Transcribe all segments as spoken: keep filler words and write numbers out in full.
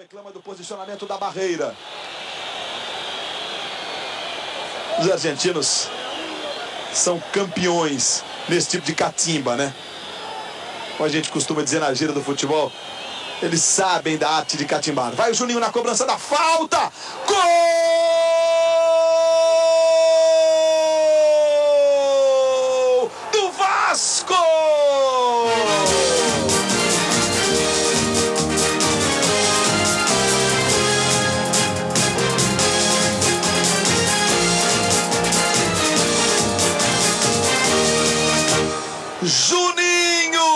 Reclama do posicionamento da barreira. Os argentinos são campeões nesse tipo de catimba, né? Como a gente costuma dizer na gira do futebol, eles sabem da arte de catimbar. Vai o Juninho na cobrança da falta. Gol do Vasco! Juninho!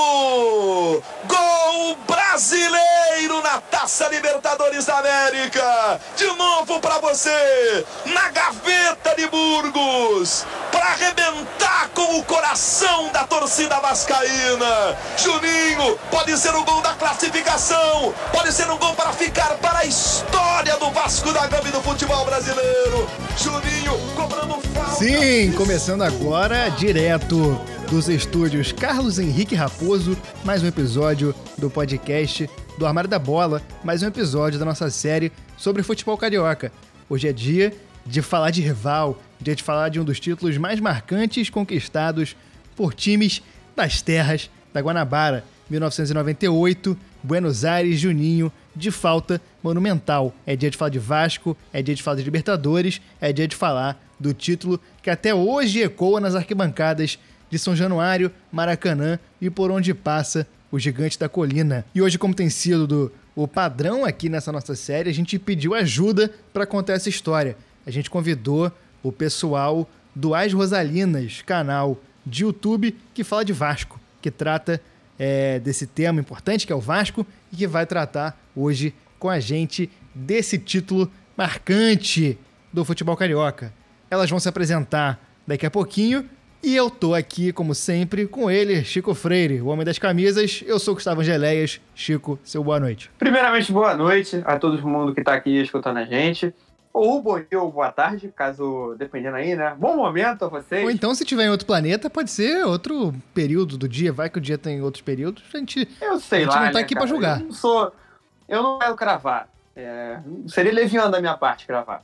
Gol brasileiro na Taça Libertadores da América! De novo para você, na gaveta de Burgos, para arrebentar com o coração da torcida vascaína. Juninho, pode ser o gol da classificação, pode ser um gol para ficar para a história do Vasco da Gama e do futebol brasileiro. Juninho cobrando falta. Sim, começando agora direto dos estúdios Carlos Henrique Raposo, mais um episódio do podcast do Armário da Bola, mais um episódio da nossa série sobre futebol carioca. Hoje é dia de falar de rival, dia de falar de um dos títulos mais marcantes conquistados por times das terras da Guanabara. mil novecentos e noventa e oito, Buenos Aires, Juninho, de falta monumental. É dia de falar de Vasco, é dia de falar de Libertadores, é dia de falar do título que até hoje ecoa nas arquibancadas de São Januário, Maracanã e por onde passa o Gigante da Colina. E hoje, como tem sido do, o padrão aqui nessa nossa série, a gente pediu ajuda para contar essa história. A gente convidou o pessoal do As Rosalinas, canal de YouTube que fala de Vasco, que trata é, desse tema importante que é o Vasco e que vai tratar hoje com a gente desse título marcante do futebol carioca. Elas vão se apresentar daqui a pouquinho. E eu tô aqui, como sempre, com ele, Chico Freire, o homem das camisas. Eu sou Gustavo Angeléias. Chico, seu boa noite. Primeiramente, boa noite a todo mundo que tá aqui escutando a gente. Ou bom dia ou boa tarde, caso dependendo aí, né? Bom momento a vocês. Ou então, se tiver em outro planeta, pode ser outro período do dia. Vai que o dia tem outros períodos. A gente, eu sei a gente lá, não tá né, aqui cara? pra julgar. Eu não sou... Eu não quero cravar. É... Seria leviano da minha parte cravar.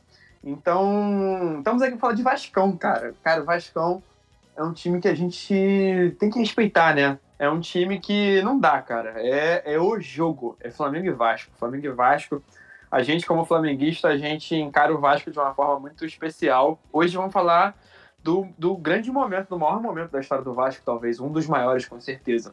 Então, estamos aqui pra falar de Vascão, cara. Cara, o Vascão é um time que a gente tem que respeitar, né? É um time que não dá, cara. É, é o jogo. É Flamengo e Vasco. Flamengo e Vasco. A gente, como flamenguista, a gente encara o Vasco de uma forma muito especial. Hoje vamos falar do, do grande momento, do maior momento da história do Vasco, talvez. Um dos maiores, com certeza.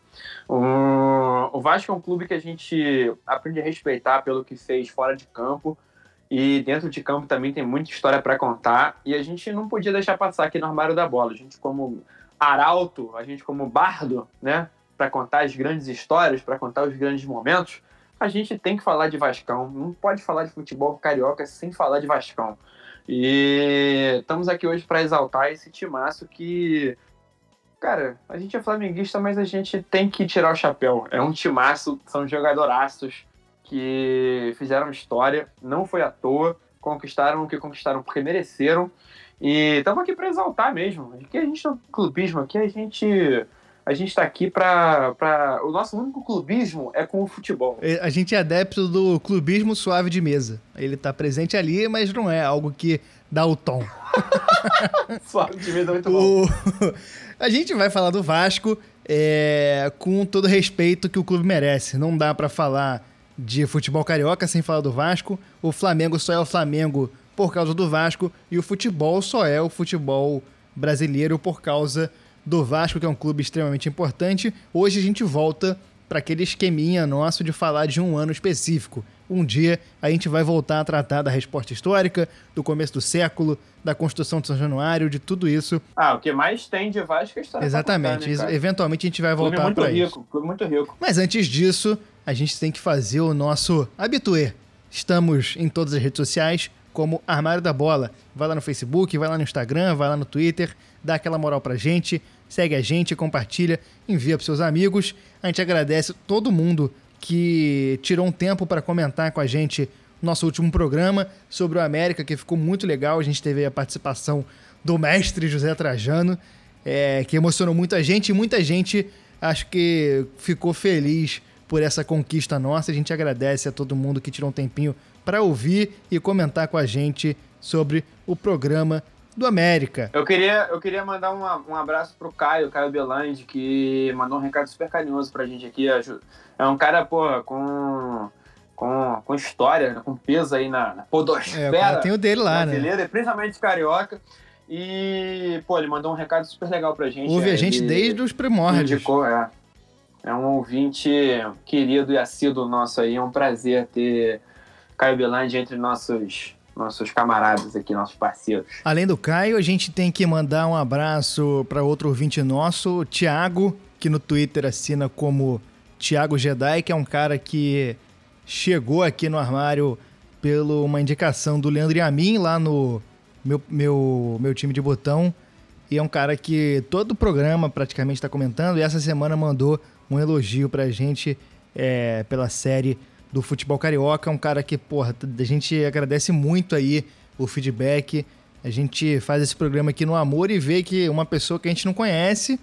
Um, o Vasco é um clube que a gente aprende a respeitar pelo que fez fora de campo. E dentro de campo também tem muita história para contar. E a gente não podia deixar passar aqui no Armário da Bola. A gente como arauto, a gente como bardo, né? Para contar as grandes histórias, para contar os grandes momentos, a gente tem que falar de Vascão. Não pode falar de futebol carioca sem falar de Vascão. E estamos aqui hoje para exaltar esse timaço que... Cara, a gente é flamenguista, mas a gente tem que tirar o chapéu. É um timaço, são jogadoraços que fizeram história, não foi à toa, conquistaram o que conquistaram porque mereceram, e estamos aqui para exaltar mesmo. Aqui a gente não é clubismo, aqui a gente a gente está aqui para... O nosso único clubismo é com o futebol. A gente é adepto do clubismo suave de mesa. Ele está presente ali, mas não é algo que dá o tom. Suave de mesa é muito bom. O... A gente vai falar do Vasco é, com todo o respeito que o clube merece. Não dá para falar de futebol carioca sem falar do Vasco. O Flamengo só é o Flamengo por causa do Vasco e o futebol só é o futebol brasileiro por causa do Vasco, que é um clube extremamente importante. Hoje a gente volta para aquele esqueminha nosso de falar de um ano específico. Um dia a gente vai voltar a tratar da resposta histórica, do começo do século, da construção de São Januário, de tudo isso. Ah, o que mais tem de Vasco é história. Exatamente. Contar, né, eventualmente a gente vai voltar para isso. Rico, clube muito rico. Mas antes disso, a gente tem que fazer o nosso habitué. Estamos em todas as redes sociais como Armário da Bola. Vai lá no Facebook, vai lá no Instagram, vai lá no Twitter, dá aquela moral pra gente, segue a gente, compartilha, envia pros seus amigos. A gente agradece todo mundo que tirou um tempo para comentar com a gente nosso último programa sobre o América, que ficou muito legal. A gente teve a participação do mestre José Trajano, é, que emocionou muito a gente, e muita gente acho que ficou feliz por essa conquista nossa. A gente agradece a todo mundo que tirou um tempinho para ouvir e comentar com a gente sobre o programa do América. Eu queria, eu queria mandar uma, um abraço pro Caio, Caio Belandi, que mandou um recado super carinhoso pra gente aqui. É um cara, pô, com, com, com história, com peso aí na, na podosfera. É, o cara tem o dele lá, né? Principalmente carioca. E, pô, ele mandou um recado super legal pra gente. Ouve é, a gente desde os primórdios. Indicou, é. É um ouvinte querido e assíduo nosso aí. É um prazer ter Caio Belandi entre nossos... nossos camaradas aqui, nossos parceiros. Além do Caio, a gente tem que mandar um abraço para outro ouvinte nosso, o Thiago, que no Twitter assina como Thiago Jedi, que é um cara que chegou aqui no armário pela uma indicação do Leandro Yamin lá no meu, meu, meu time de botão. E é um cara que todo o programa praticamente está comentando, e essa semana mandou um elogio pra gente é, pela série do futebol carioca. É um cara que, porra, a gente agradece muito aí o feedback. A gente faz esse programa aqui no amor e vê que uma pessoa que a gente não conhece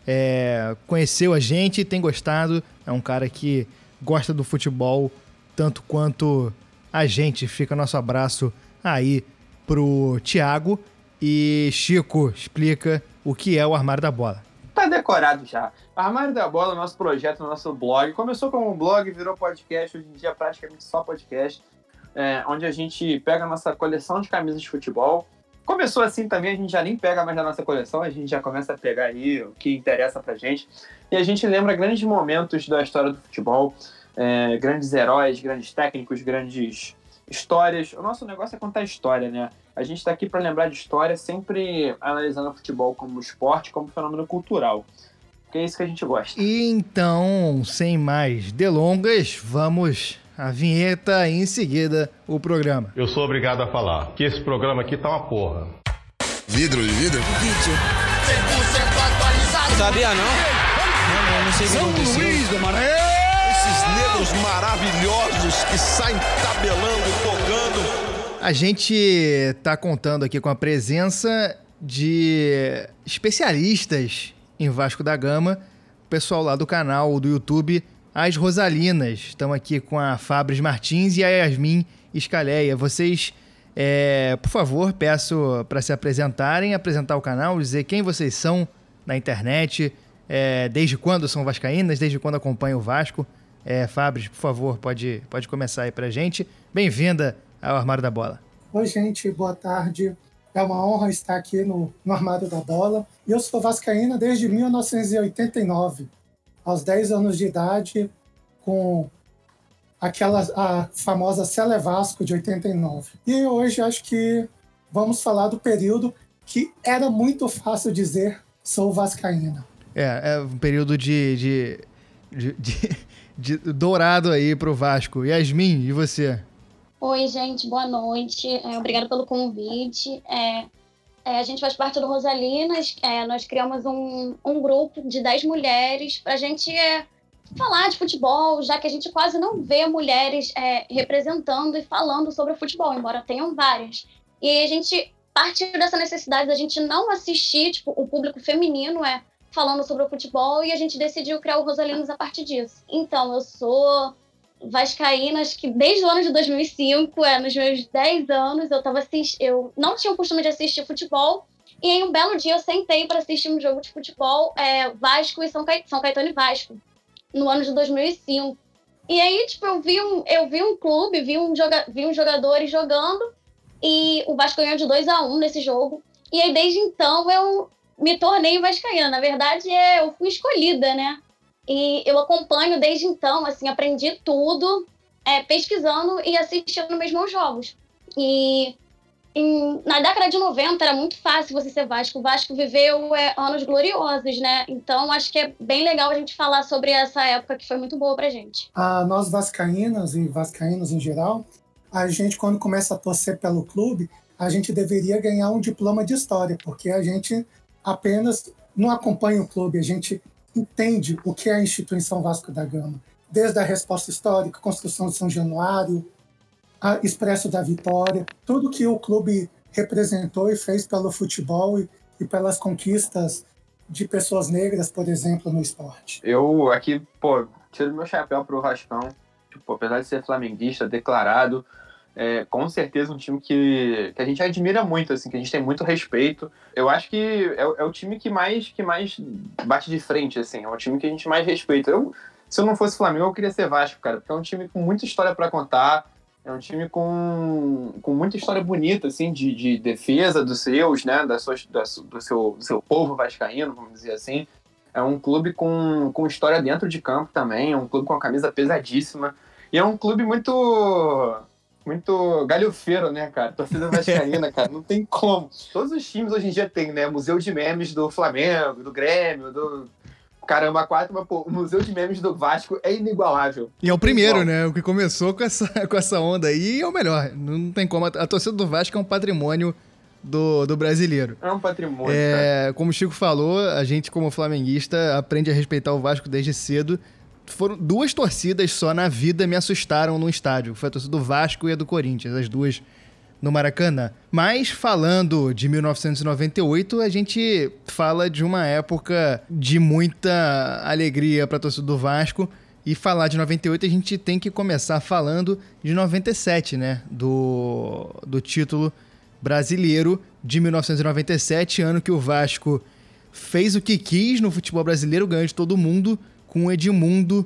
é, conheceu a gente e tem gostado. É um cara que gosta do futebol tanto quanto a gente. Fica nosso abraço aí pro Thiago. E Chico, explica o que é o Armário da Bola. Tá decorado já. Armário da Bola, nosso projeto, nosso blog. Começou como um blog, virou podcast. Hoje em dia é praticamente só podcast. É, onde a gente pega a nossa coleção de camisas de futebol. Começou assim também, a gente já nem pega mais da nossa coleção. A gente já começa a pegar aí o que interessa pra gente. E a gente lembra grandes momentos da história do futebol. É, grandes heróis, grandes técnicos, grandes histórias. O nosso negócio é contar história, né? A gente está aqui para lembrar de história, sempre analisando o futebol como esporte, como fenômeno cultural. Que é isso que a gente gosta. E então, sem mais delongas, vamos à vinheta e em seguida o programa. Eu sou obrigado a falar que esse programa aqui tá uma porra. Vidro de vidro? Vídeo. cem por cento atualizado. Sabia não? Não, não, não sei o que aconteceu. São Luís do Maranhão. Esses negros maravilhosos que saem tabelando, tocando. A gente tá contando aqui com a presença de especialistas em Vasco da Gama, o pessoal lá do canal do YouTube As Rosalinas. Estamos aqui com a Fabris Martins e a Yasmin Scaleia. Vocês, é, por favor, peço para se apresentarem, apresentar o canal, dizer quem vocês são na internet, é, desde quando são vascaínas, desde quando acompanham o Vasco. É, Fabris, por favor, pode, pode começar aí pra gente. Bem-vinda ao Armário da Bola. Oi, gente, boa tarde. É uma honra estar aqui no, no Armário da Bola. Eu sou vascaína desde mil novecentos e oitenta e nove, aos dez anos de idade, com aquela a famosa Sele Vasco de oitenta e nove. E hoje acho que vamos falar do período que era muito fácil dizer sou vascaína. É, é um período de, de, de, de, de dourado aí pro Vasco. Yasmin, e você? Oi, gente, boa noite. É, obrigada pelo convite. É, é, a gente faz parte do Rosalinas. É, nós criamos um, um grupo de dez mulheres para a gente é, falar de futebol, já que a gente quase não vê mulheres é, representando e falando sobre o futebol, embora tenham várias. E a gente partiu dessa necessidade da gente não assistir tipo, o público feminino é, falando sobre o futebol, e a gente decidiu criar o Rosalinas a partir disso. Então, eu sou vascaína, acho que desde o ano de dois mil e cinco, é, nos meus dez anos, eu, tava assist... eu não tinha o costume de assistir futebol, e em um belo dia eu sentei para assistir um jogo de futebol, é, Vasco e São, Ca... São Caetano e Vasco, no ano de dois mil e cinco. E aí, tipo, eu vi um, eu vi um clube, vi, um joga... vi uns jogadores jogando, e o Vasco ganhou de dois a um nesse jogo. E aí, desde então, eu me tornei vascaína. Na verdade, é, eu fui escolhida, né? E eu acompanho desde então, assim, aprendi tudo é, pesquisando e assistindo mesmo aos jogos. E em, na década de noventa era muito fácil você ser Vasco. O Vasco viveu é, anos gloriosos, né? Então acho que é bem legal a gente falar sobre essa época que foi muito boa pra gente. Ah, nós vascaínas e vascaínos em geral, a gente quando começa a torcer pelo clube, a gente deveria ganhar um diploma de história, porque a gente apenas não acompanha o clube, a gente entende o que é a instituição Vasco da Gama, desde a resposta histórica, construção de São Januário, a Expresso da Vitória, tudo que o clube representou e fez pelo futebol e, e pelas conquistas de pessoas negras, por exemplo, no esporte. Eu aqui, pô, tiro meu chapéu pro Vascão. Tipo, apesar de ser flamenguista, declarado, é com certeza um time que, que a gente admira muito, assim, que a gente tem muito respeito. Eu acho que é, é o time que mais, que mais bate de frente, assim, é o time que a gente mais respeita. Eu, se eu não fosse Flamengo, eu queria ser Vasco, cara, porque é um time com muita história para contar, é um time com, com muita história bonita, assim, de, de defesa dos seus, né, das suas, da, do, seu, do seu povo vascaíno, vamos dizer assim. É um clube com, com história dentro de campo também, é um clube com uma camisa pesadíssima, e é um clube muito, muito galhofeiro, né, cara? Torcida vascaína, cara, não tem como. Todos os times hoje em dia tem, né, museu de memes do Flamengo, do Grêmio, do... Caramba, quatro, mas, pô, o Museu de Memes do Vasco é inigualável. E é o primeiro, né? O que começou com essa, com essa onda aí é o melhor. Não tem como. A, a torcida do Vasco é um patrimônio do, do brasileiro. É um patrimônio, é, cara. Como o Chico falou, a gente, como flamenguista, aprende a respeitar o Vasco desde cedo. Foram duas torcidas só na vida me assustaram no estádio. Foi a torcida do Vasco e a do Corinthians, as duas no Maracanã. Mas falando de mil novecentos e noventa e oito, a gente fala de uma época de muita alegria para a torcida do Vasco. E falar de noventa e oito, a gente tem que começar falando de noventa e sete, né? Do, do título brasileiro de mil novecentos e noventa e sete, ano que o Vasco fez o que quis no futebol brasileiro, ganhou de todo mundo, com o Edmundo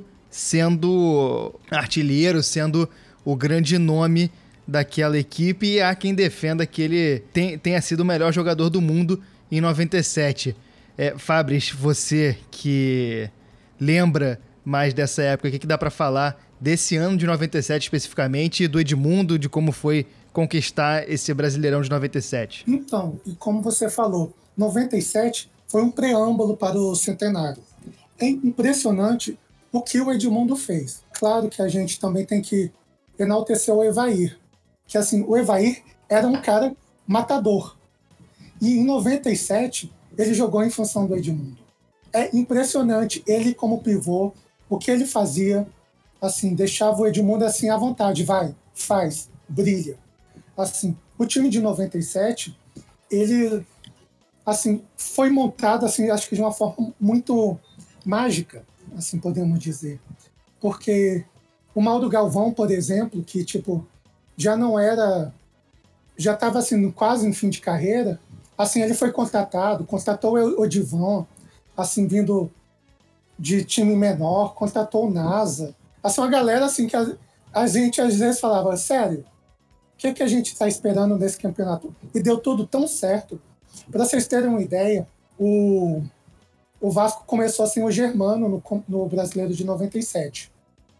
sendo artilheiro, sendo o grande nome daquela equipe, e há quem defenda que ele tem, tenha sido o melhor jogador do mundo em noventa e sete. É, Fabris, você que lembra mais dessa época, o que, que dá para falar desse ano de noventa e sete especificamente, e do Edmundo, de como foi conquistar esse Brasileirão de noventa e sete? Então, e como você falou, noventa e sete foi um preâmbulo para o centenário. É impressionante o que o Edmundo fez. Claro que a gente também tem que enaltecer o Evair, que assim, o Evair era um cara matador. E em noventa e sete, ele jogou em função do Edmundo. É impressionante ele como pivô, o que ele fazia, assim, deixava o Edmundo assim à vontade, vai, faz, brilha. Assim, o time de noventa e sete, ele assim, foi montado, assim, acho que de uma forma muito mágica, assim podemos dizer. Porque o Mauro Galvão, por exemplo, que tipo já não era, já estava assim, quase em fim de carreira, assim, ele foi contratado, contratou o Odivan, assim, vindo de time menor, contratou o NASA. Assim, uma galera assim, que a, a gente às vezes falava, sério, o que, que a gente está esperando nesse campeonato? E deu tudo tão certo. Para vocês terem uma ideia, o, o Vasco começou assim, o Germano no, no Brasileiro de noventa e sete.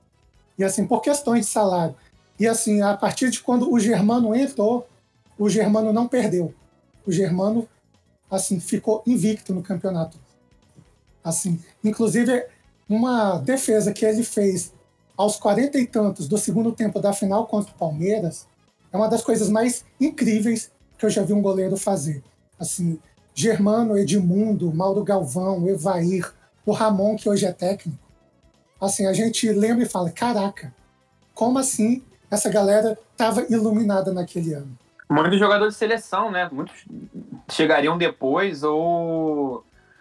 E assim, por questões de salário. E assim, a partir de quando o Germano entrou, o Germano não perdeu. O Germano, assim, ficou invicto no campeonato. Assim, inclusive, uma defesa que ele fez aos quarenta e tantos do segundo tempo da final contra o Palmeiras é uma das coisas mais incríveis que eu já vi um goleiro fazer. Assim, Germano, Edmundo, Mauro Galvão, Evair, o Ramon, que hoje é técnico. Assim, a gente lembra e fala, caraca, como assim essa galera estava iluminada naquele ano? Muitos jogadores de seleção, né? Muitos chegariam depois ou,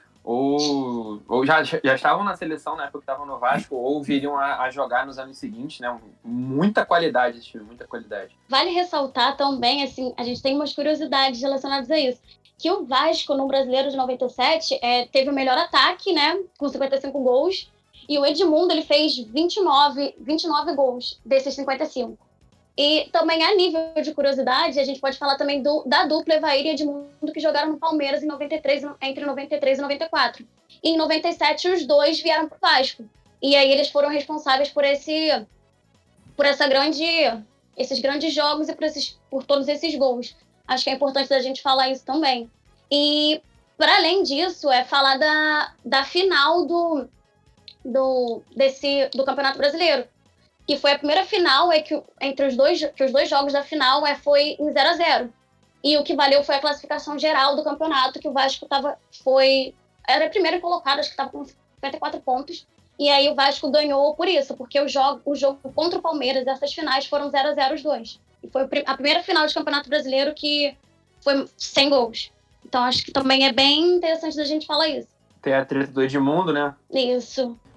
ou, ou já, já estavam na seleção na época que estavam no Vasco, ou viriam a, a jogar nos anos seguintes, né? Muita qualidade esse time, muita qualidade. Vale ressaltar também, assim, a gente tem umas curiosidades relacionadas a isso, que o Vasco, no Brasileiro de noventa e sete, é, teve o melhor ataque, né? Com cinquenta e cinco gols, e o Edmundo, ele fez vinte e nove, vinte e nove gols desses cinquenta e cinco. E também, a nível de curiosidade, a gente pode falar também do, da dupla Evair e Edmundo, que jogaram no Palmeiras em noventa e três, entre noventa e três e noventa e quatro. E em noventa e sete, os dois vieram para o Vasco. E aí eles foram responsáveis por, esse, por essa grande, esses grandes jogos e por, esses, por todos esses gols. Acho que é importante a gente falar isso também. E, para além disso, é falar da, da final do, do, desse, do Campeonato Brasileiro, que foi a primeira final é que, entre os dois, que os dois jogos da final é, foi em zero a zero. E o que valeu foi a classificação geral do campeonato, que o Vasco tava, foi, era primeiro colocado, acho que estava com cinquenta e quatro pontos. E aí o Vasco ganhou por isso, porque o jogo, o jogo contra o Palmeiras, essas finais foram zero a zero os dois. E foi a primeira final de Campeonato Brasileiro que foi sem gols. Então acho que também é bem interessante da gente falar isso. Tem a treta do Edmundo, né? Isso.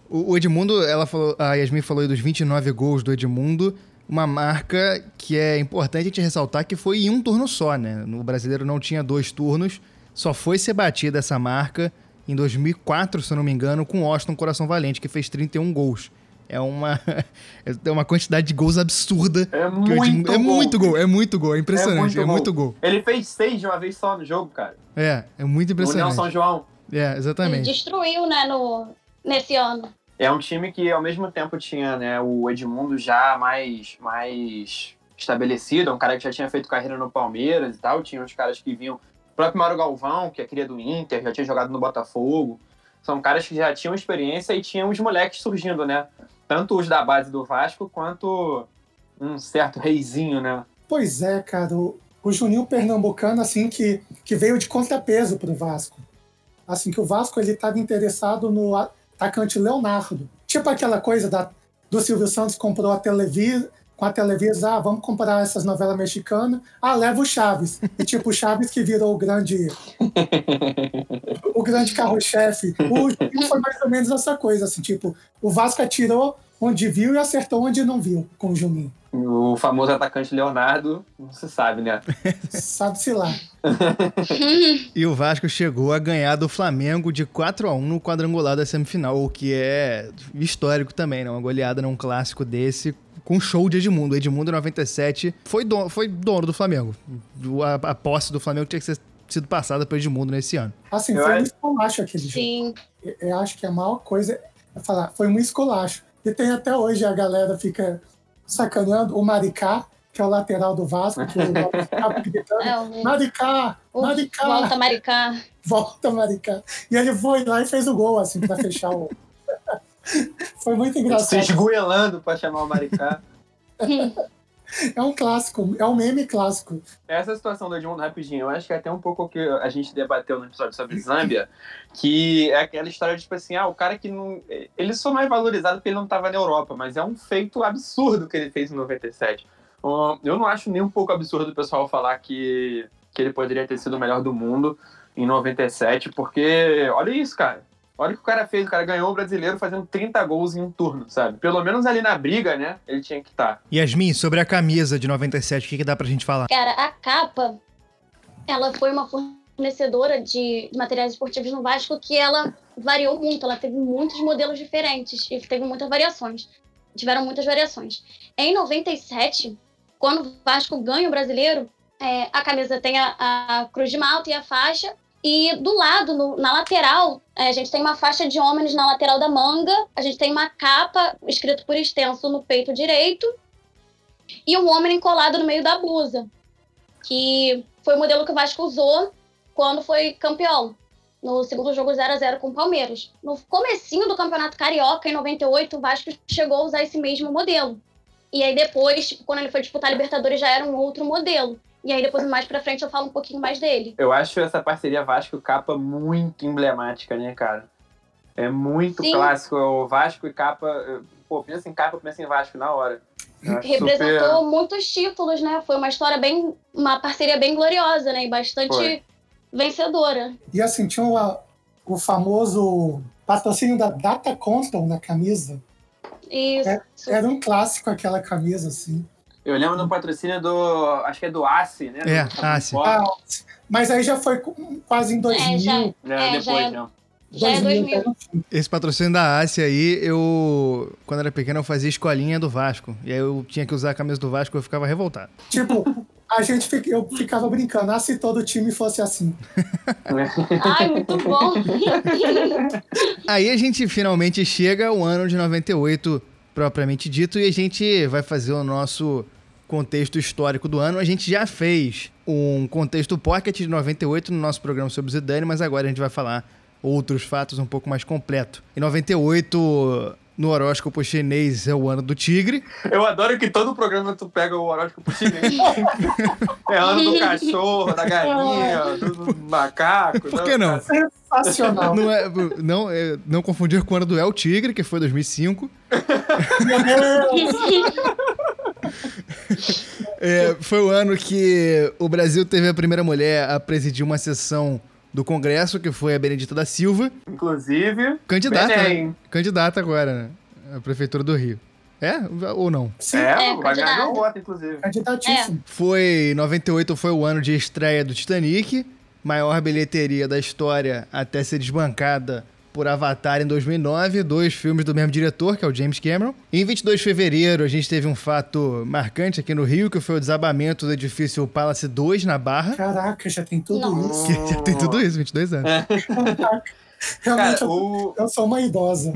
O Edmundo, ela falou, a Yasmin falou aí dos vinte e nove gols do Edmundo, uma marca que é importante a gente ressaltar que foi em um turno só, né? O brasileiro não tinha dois turnos, só foi ser batida essa marca em dois mil e quatro, se eu não me engano, com o Austin Coração Valente, que fez trinta e um gols. É uma, é uma quantidade de gols absurda. É muito Edmundo, gol. É muito gol, é muito gol, é impressionante, é muito, é muito gol. Ele fez seis de uma vez só no jogo, cara. É, é muito impressionante. União São João. É, exatamente. Ele destruiu, né, no, nesse ano. É um time que, ao mesmo tempo, tinha, né, o Edmundo já mais, mais estabelecido, um cara que já tinha feito carreira no Palmeiras e tal, tinha uns caras que vinham... O próprio Mauro Galvão, que é cria do Inter, já tinha jogado no Botafogo. São caras que já tinham experiência e tinham os moleques surgindo, né? Tanto os da base do Vasco, quanto um certo reizinho, né? Pois é, cara. O, o Juninho Pernambucano, assim, que, que veio de contrapeso pro Vasco. Assim, que o Vasco, ele estava interessado no atacante Leonardo. Tipo aquela coisa da, do Silvio Santos comprou a Televisa, com a Televisa, ah, vamos comprar essas novelas mexicanas, ah, leva o Chaves. E tipo, o Chaves que virou o grande o grande carro-chefe. O Juninho foi mais ou menos essa coisa, assim, tipo, o Vasco atirou onde viu e acertou onde não viu com o Juninho. O famoso atacante Leonardo, não se sabe, né? Sabe-se lá. E o Vasco chegou a ganhar do Flamengo de quatro a um no quadrangular da semifinal, o que é histórico também, né? Uma goleada num clássico desse, com show de Edmundo. O Edmundo, em noventa e sete, foi dono, foi dono do Flamengo. A, a posse do Flamengo tinha que ser, sido passada pelo Edmundo nesse ano. Assim, foi um esculacho aquele jogo. Sim. Eu, eu acho que a maior coisa é falar, foi um esculacho. E tem até hoje, a galera fica sacaneando o Maricá, que é o lateral do Vasco, que o ficava gritando, É, o- Maricá, o Maricá, Volta Maricá. volta Maricá. E ele foi lá e fez o gol, assim, pra fechar o... Foi muito Se engraçado. esgoelando pra chamar o Maricá. É um clássico, é um meme clássico. Essa situação do Edmundo, rapidinho, eu acho que é até um pouco o que a gente debateu no episódio sobre Zâmbia, que é aquela história de, tipo assim, ah, o cara que não... Ele só não é valorizado porque ele não estava na Europa, mas é um feito absurdo que ele fez em noventa e sete. Eu não acho nem um pouco absurdo o pessoal falar que, que ele poderia ter sido o melhor do mundo em noventa e sete, porque, olha isso, cara. Olha o que o cara fez, o cara ganhou o brasileiro fazendo trinta gols em um turno, sabe? Pelo menos ali na briga, né, ele tinha que estar. Yasmin, sobre a camisa de noventa e sete, o que, que dá pra gente falar? Cara, a capa, ela foi uma fornecedora de, de materiais esportivos no Vasco que ela variou muito, ela teve muitos modelos diferentes e teve muitas variações. Tiveram muitas variações. Em noventa e sete, quando o Vasco ganha o brasileiro, é, a camisa tem a, a cruz de malta e a faixa, e do lado, no, na lateral, é, a gente tem uma faixa de homens na lateral da manga, a gente tem uma capa escrito por extenso no peito direito e um homem colado no meio da blusa, que foi o modelo que o Vasco usou quando foi campeão, no segundo jogo zero a zero com o Palmeiras. No comecinho do Campeonato Carioca, em noventa e oito, o Vasco chegou a usar esse mesmo modelo. E aí depois, tipo, quando ele foi disputar a Libertadores, já era um outro modelo. E aí depois, mais pra frente, eu falo um pouquinho mais dele. Eu acho essa parceria Vasco-Capa muito emblemática, né, cara? É muito Sim. clássico. O Vasco e Capa... Pô, pensa em Capa, pensa em Vasco na hora. Eu acho Representou super- muitos títulos, né? Foi uma história bem... Uma parceria bem gloriosa, né? E bastante Foi. vencedora. E assim, tinha o, o famoso patrocínio da Data Constant na camisa. Isso. É, Era um clássico aquela camisa, assim. Eu lembro do patrocínio do... Acho que é do Ace, né? É, Do- Ace. Ah, mas aí já foi quase em dois mil. É, já, É, é, já depois, é- né? já é dois mil. era um- Esse patrocínio da Ásia aí, eu... Quando era pequeno, eu fazia escolinha do Vasco. E aí eu tinha que usar a camisa do Vasco e eu ficava revoltado. Tipo, a gente fica- eu ficava brincando, ah, se todo time fosse assim. Ai, muito bom. Aí a gente finalmente chega ao ano de noventa e oito, propriamente dito, e a gente vai fazer o nosso contexto histórico do ano. A gente já fez um contexto pocket de noventa e oito no nosso programa sobre o Zidane, mas agora a gente vai falar outros fatos um pouco mais completo. Em noventa e oito, no horóscopo chinês, é o ano do tigre. Eu adoro que todo programa tu pega o horóscopo chinês. É ano do cachorro, da galinha, do macaco. Por que não? Sensacional. Não, é, não, é, não confundir com o ano do El Tigre, que foi dois mil e cinco. Meu Deus! É, foi o ano que o Brasil teve a primeira mulher a presidir uma sessão do Congresso, que foi a Benedita da Silva. Inclusive, Candidata, Belém. né? Candidata agora, né? A Prefeitura do Rio. É? Ou não? É, É, vai ganhar candidata. meu voto, inclusive. Candidatíssimo. Foi, noventa e oito foi o ano de estreia do Titanic, maior bilheteria da história até ser desbancada por Avatar em dois mil e nove, dois filmes do mesmo diretor, que é o James Cameron. E em vinte e dois de fevereiro, a gente teve um fato marcante aqui no Rio, que foi o desabamento do edifício Palace dois, na Barra. Caraca, já tem tudo Nossa. isso. Que já tem tudo isso, vinte e dois anos. Realmente, Cara, eu, o, eu sou uma idosa.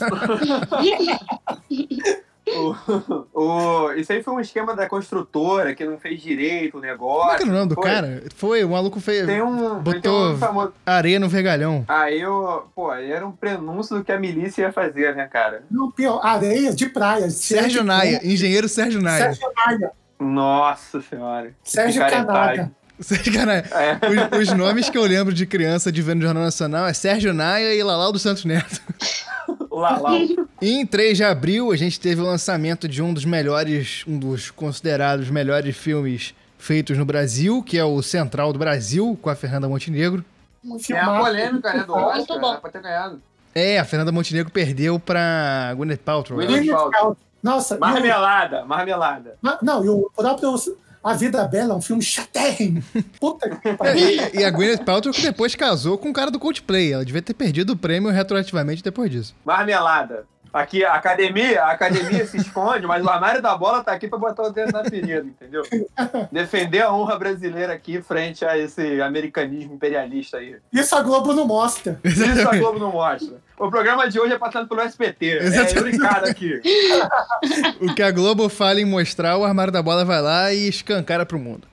o, o, isso aí foi um esquema da construtora que não fez direito o negócio. Como é que era o nome do foi? cara? Foi, o maluco fez... Tem um, botou tem um famoso... areia no vergalhão. Aí eu, pô, era um prenúncio do que a milícia ia fazer, né, cara? Não, pior, areia de praia. Sérgio Naia, engenheiro Sérgio Naia. Sérgio Naia. Nossa senhora. Sérgio Picaretagem. Canada. Sérgio Naia. É. Os, os nomes que eu lembro de criança de ver no Jornal Nacional é Sérgio Naia e Lalau dos Santos Neto. Lá, lá. E em três de abril, a gente teve o lançamento de um dos melhores, um dos considerados melhores filmes feitos no Brasil, que é o Central do Brasil, com a Fernanda Montenegro. É a polêmica, né, do Oscar, Muito bom. era pra ter ganhado. É, a Fernanda Montenegro perdeu pra Gwyneth Paltrow. Gwyneth né? Gwyneth Paltrow. Nossa, e o- Marmelada, marmelada. Ma- Não, e o próprio A Vida Bela é um filme chatérrimo. Puta que pariu. E, e a Gwyneth Paltrow que depois casou com o cara do Coldplay. Ela devia ter perdido o prêmio retroativamente depois disso. Marmelada. Aqui, a academia, a academia se esconde, mas o armário da bola tá aqui pra botar o dedo na ferida, entendeu? Defender a honra brasileira aqui frente a esse americanismo imperialista aí. Isso a Globo não mostra. Isso a Globo não mostra. O programa de hoje é passado pelo S B T. É Exatamente. Euricado aqui. O que a Globo fala em mostrar, o armário da bola vai lá e escancara pro mundo.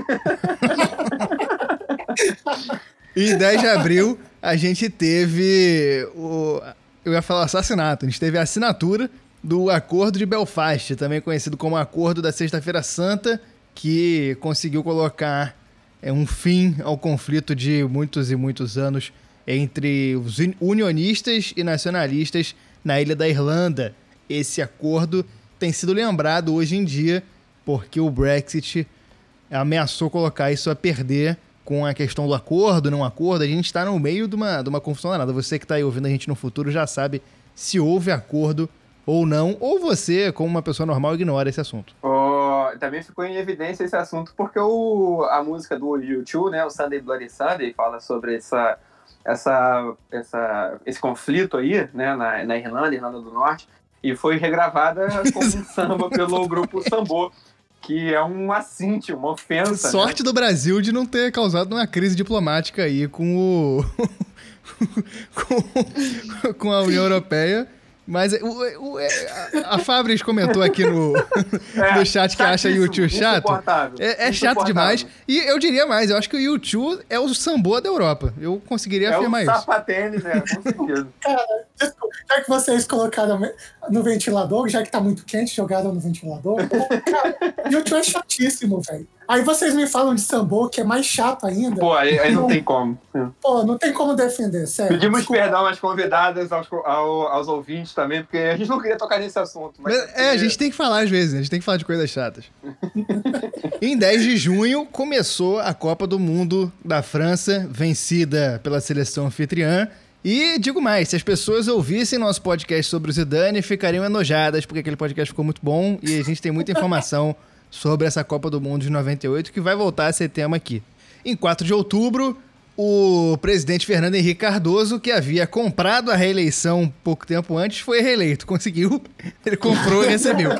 E em dez de abril, a gente teve o... Eu ia falar assassinato. A gente teve a assinatura do Acordo de Belfast, também conhecido como Acordo da Sexta-feira Santa, que conseguiu colocar é, um fim ao conflito de muitos e muitos anos entre os unionistas e nacionalistas na ilha da Irlanda. Esse acordo tem sido lembrado hoje em dia porque o Brexit ameaçou colocar isso a perder com a questão do acordo, não acordo. A gente está no meio de uma, de uma confusão danada. Você que está aí ouvindo a gente no futuro já sabe se houve acordo ou não, ou você, como uma pessoa normal, ignora esse assunto. Oh, também ficou em evidência esse assunto porque o, a música do U dois, né, o Sunday Bloody Sunday, fala sobre essa, essa, essa, esse conflito aí, né, na, na Irlanda, Irlanda do Norte, e foi regravada como um samba pelo grupo Sambô, que é um assinte, uma ofensa. Sorte né? do Brasil de não ter causado uma crise diplomática aí com o... com, com a União Europeia. Mas o, o, a, a Fabris comentou aqui no, É, no chat que acha o U dois chato. insuportável, É, é chato insuportável. demais. E eu diria mais, eu acho que o U dois é o sambô da Europa. Eu conseguiria É afirmar o isso. sapatênis, né? Com certeza. Cara, desculpa, já que vocês colocaram no ventilador, já que tá muito quente, jogaram no ventilador. Cara, YouTube é chatíssimo, velho. Aí vocês me falam de sambô, que é mais chato ainda. Pô, aí, aí não tem como. Pô, não tem como defender, sério. Pedimos Desculpa. perdão às convidadas, aos, ao, aos ouvintes também, porque a gente não queria tocar nesse assunto. Mas Mas, é, a gente tem que falar às vezes, né? A gente tem que falar de coisas chatas. Em dez de junho, começou a Copa do Mundo da França, vencida pela seleção anfitriã. E digo mais, se as pessoas ouvissem nosso podcast sobre o Zidane, ficariam enojadas, porque aquele podcast ficou muito bom e a gente tem muita informação sobre essa Copa do Mundo de noventa e oito, que vai voltar a ser tema aqui. Em quatro de outubro, o presidente Fernando Henrique Cardoso, que havia comprado a reeleição pouco tempo antes, foi reeleito. Conseguiu, ele comprou e recebeu.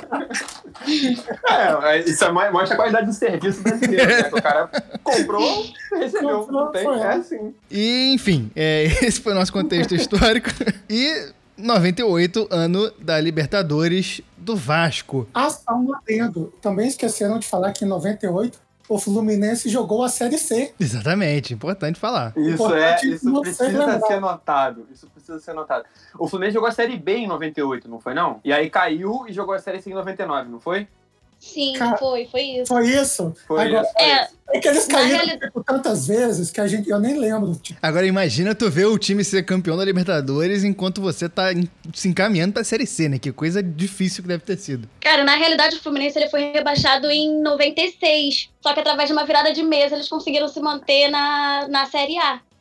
É, isso mostra a qualidade do serviço brasileiro, né? O cara comprou, recebeu. Comprou, Não tem, foi. é assim. E, enfim, é, esse foi o nosso contexto histórico. E noventa e oito, ano da Libertadores do Vasco. Ah, só um adendo. Também esqueceram de falar que em noventa e oito o Fluminense jogou a Série C. Exatamente, importante falar. Isso, é, Importante isso você precisa lembrar. ser notado. Isso precisa ser notado. O Fluminense jogou a Série B em noventa e oito, não foi não? E aí caiu e jogou a Série C em noventa e nove, não foi? Sim, Cara, foi, foi isso. Foi isso? Foi Agora, isso. Foi É, isso. é que eles Na caíram reali- tipo, tantas vezes que a gente, eu nem lembro. Tipo, Agora imagina tu ver o time ser campeão da Libertadores enquanto você tá em- se encaminhando pra Série C, né? Que coisa difícil que deve ter sido. Cara, na realidade o Fluminense ele foi rebaixado em noventa e seis. Só que através de uma virada de mesa eles conseguiram se manter na, na Série A.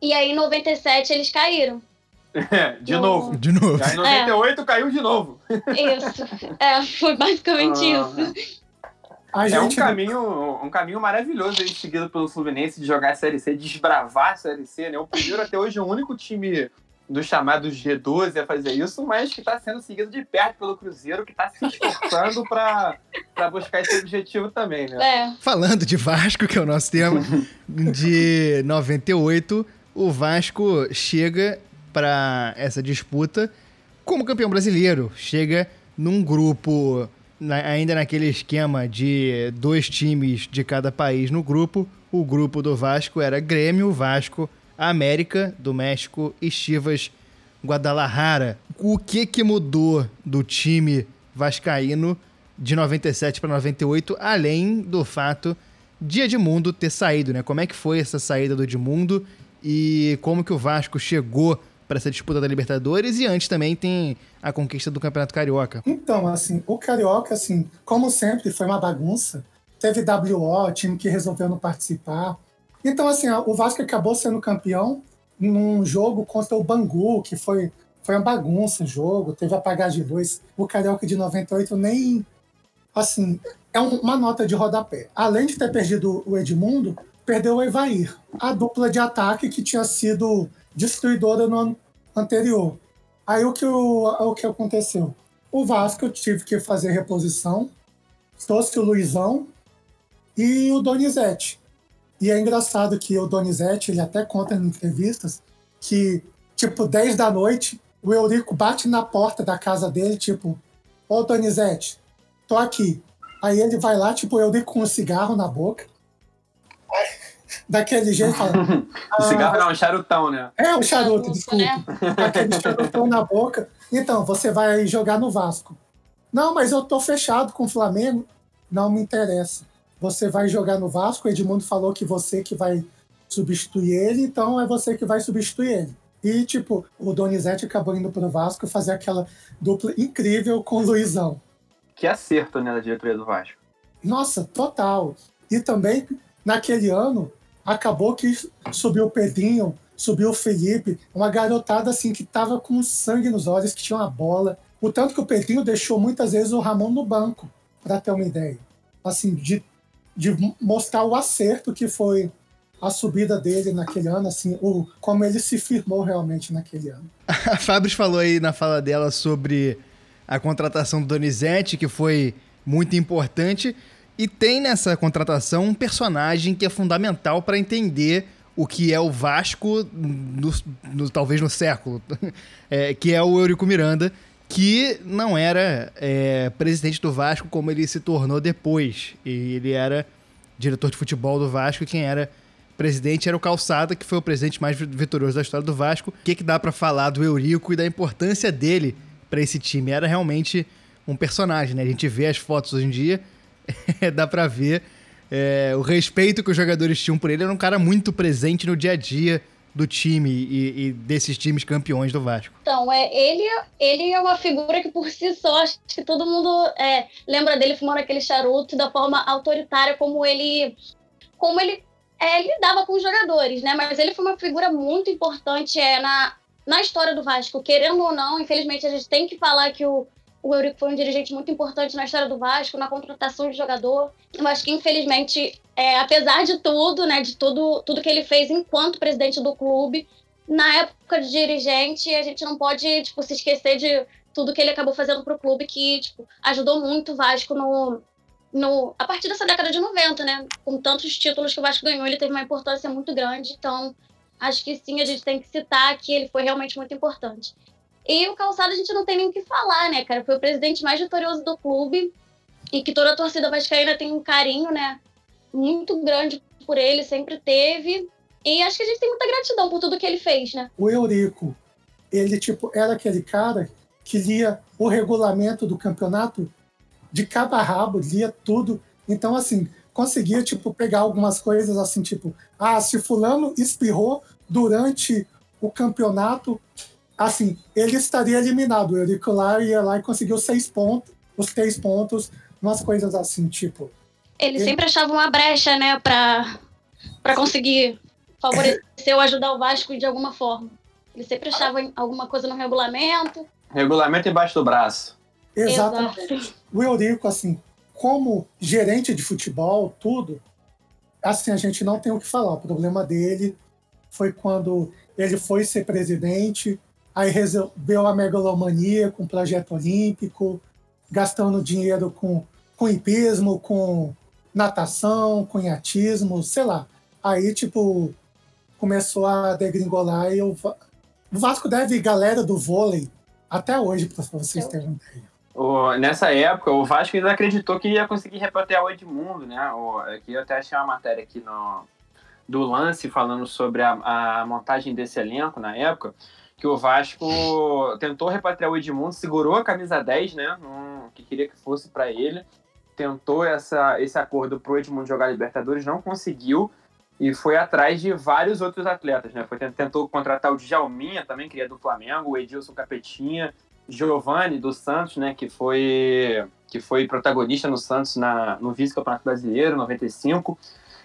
E aí, em noventa e sete, eles caíram. É, de No- novo. De novo. Aí em noventa e oito caiu de novo. Isso. É, foi basicamente Ah. isso. A É um gente, caminho, um caminho maravilhoso aí seguido pelo Fluminense de jogar a Série C, desbravar a Série C, né? O primeiro até hoje é o único time dos chamados G doze a fazer isso, mas que está sendo seguido de perto pelo Cruzeiro, que está se esforçando para buscar esse objetivo também, né? É. Falando de Vasco, que é o nosso tema, de noventa e oito, o Vasco chega para essa disputa como campeão brasileiro. Chega num grupo, na- ainda naquele esquema de dois times de cada país no grupo. O grupo do Vasco era Grêmio, Vasco, América do México e Chivas Guadalajara. O que que mudou do time vascaíno de noventa e sete para noventa e oito, além do fato de Edmundo ter saído, né? Como é que foi essa saída do Edmundo e como que o Vasco chegou para essa disputa da Libertadores, e antes também tem a conquista do Campeonato Carioca. Então, assim, o Carioca, assim, como sempre, foi uma bagunça. Teve W O, time que resolveu não participar. Então, assim, o Vasco acabou sendo campeão num jogo contra o Bangu, que foi, foi uma bagunça o jogo, teve apagagem de luz. O Carioca de noventa e oito nem... Assim, é um- uma nota de rodapé. Além de ter perdido o Edmundo, perdeu o Evair, a dupla de ataque que tinha sido destruidora no ano anterior. Aí o que, o, o que aconteceu? O Vasco tive que fazer reposição, trouxe o Luizão e o Donizete. E é engraçado que o Donizete, ele até conta em entrevistas que, tipo, dez da noite, o Eurico bate na porta da casa dele, tipo, ô Donizete, tô aqui. Aí ele vai lá, tipo, o Eurico com um cigarro na boca. Daquele jeito, fala, O cigarro não, um charutão, né? é um charuto, Charuto, desculpa. né? Aquele charutão na boca. Então, você vai jogar no Vasco. Não, mas eu tô fechado com o Flamengo. Não me interessa. Você vai jogar no Vasco, o Edmundo falou que você que vai substituir ele, então é você que vai substituir ele. E, tipo, o Donizete acabou indo pro Vasco fazer aquela dupla incrível com o Luizão. Que acerto, né, da diretoria do Vasco. Nossa, total. E também, naquele ano, acabou que subiu o Pedrinho, subiu o Felipe, uma garotada assim que tava com sangue nos olhos, que tinha uma bola. O tanto que o Pedrinho deixou muitas vezes o Ramon no banco, para ter uma ideia. Assim, de, de mostrar o acerto que foi a subida dele naquele ano, assim, o, como ele se firmou realmente naquele ano. A Fabris falou aí na fala dela sobre a contratação do Donizete, que foi muito importante, e tem nessa contratação um personagem que é fundamental para entender o que é o Vasco, no, no- talvez no século, é, que é o Eurico Miranda, que não era é, presidente do Vasco como ele se tornou depois. E ele era diretor de futebol do Vasco, e quem era presidente era o Calçada, que foi o presidente mais vitorioso da história do Vasco. O que, que dá pra falar do Eurico e da importância dele pra esse time? Era realmente um personagem, né? A gente vê as fotos hoje em dia, dá pra ver é, o respeito que os jogadores tinham por ele. Era um cara muito presente no dia a dia do time e, e desses times campeões do Vasco. Então, é, ele, ele é uma figura que por si só, acho que todo mundo é, lembra dele fumando aquele charuto da forma autoritária como ele, como ele é, lidava com os jogadores, né? Mas ele foi uma figura muito importante é, na, na história do Vasco. Querendo ou não, infelizmente a gente tem que falar que o, o Eurico foi um dirigente muito importante na história do Vasco, na contratação de jogador. Eu acho que, infelizmente, é, apesar de tudo, né, de tudo, tudo que ele fez enquanto presidente do clube, na época de dirigente, a gente não pode, tipo, se esquecer de tudo que ele acabou fazendo pro clube, que, tipo, ajudou muito o Vasco no, no, a partir dessa década de noventa, né? Com tantos títulos que o Vasco ganhou, ele teve uma importância muito grande. Então, acho que sim, a gente tem que citar que ele foi realmente muito importante. E o Calçado a gente não tem nem o que falar, né, cara? Foi o presidente mais vitorioso do clube e que toda a torcida vascaína tem um carinho, né, muito grande por ele, sempre teve. E acho que a gente tem muita gratidão por tudo que ele fez, né? O Eurico, ele tipo era aquele cara que lia o regulamento do campeonato de cabo a rabo, lia tudo. Então, assim, conseguia tipo pegar algumas coisas assim, tipo, ah, se fulano espirrou durante o campeonato, assim, ele estaria eliminado. O Eurico lá ia lá e conseguiu seis pontos, os três pontos, umas coisas assim, tipo. Ele, Ele- sempre achava uma brecha, né, pra, pra conseguir favoreceu ajudar o Vasco de alguma forma. Ele sempre achava alguma coisa no regulamento. Regulamento embaixo do braço. Exatamente. Exato. O Eurico, assim, como gerente de futebol, tudo, assim, a gente não tem o que falar. O problema dele foi quando ele foi ser presidente, aí resolveu a megalomania com o projeto olímpico, gastando dinheiro com, com hipismo, com natação, com iatismo, sei lá. Aí, tipo, começou a degringolar e o, o Vasco deve galera do vôlei até hoje, para vocês terem uma ideia. O, nessa época, o Vasco ainda acreditou que ia conseguir repatriar o Edmundo, né? O, aqui eu até achei uma matéria aqui no, do Lance falando sobre a, a montagem desse elenco na época, que o Vasco tentou repatriar o Edmundo, segurou a camisa dez, né? Um, que queria que fosse para ele, tentou essa, esse acordo pro Edmundo jogar Libertadores, não conseguiu, e foi atrás de vários outros atletas, né? Foi, tentou contratar o Djalminha também, que é do Flamengo, o Edilson Capetinha, Giovani do Santos, né, que foi, que foi protagonista no Santos na, no vice-campeonato brasileiro, noventa e cinco,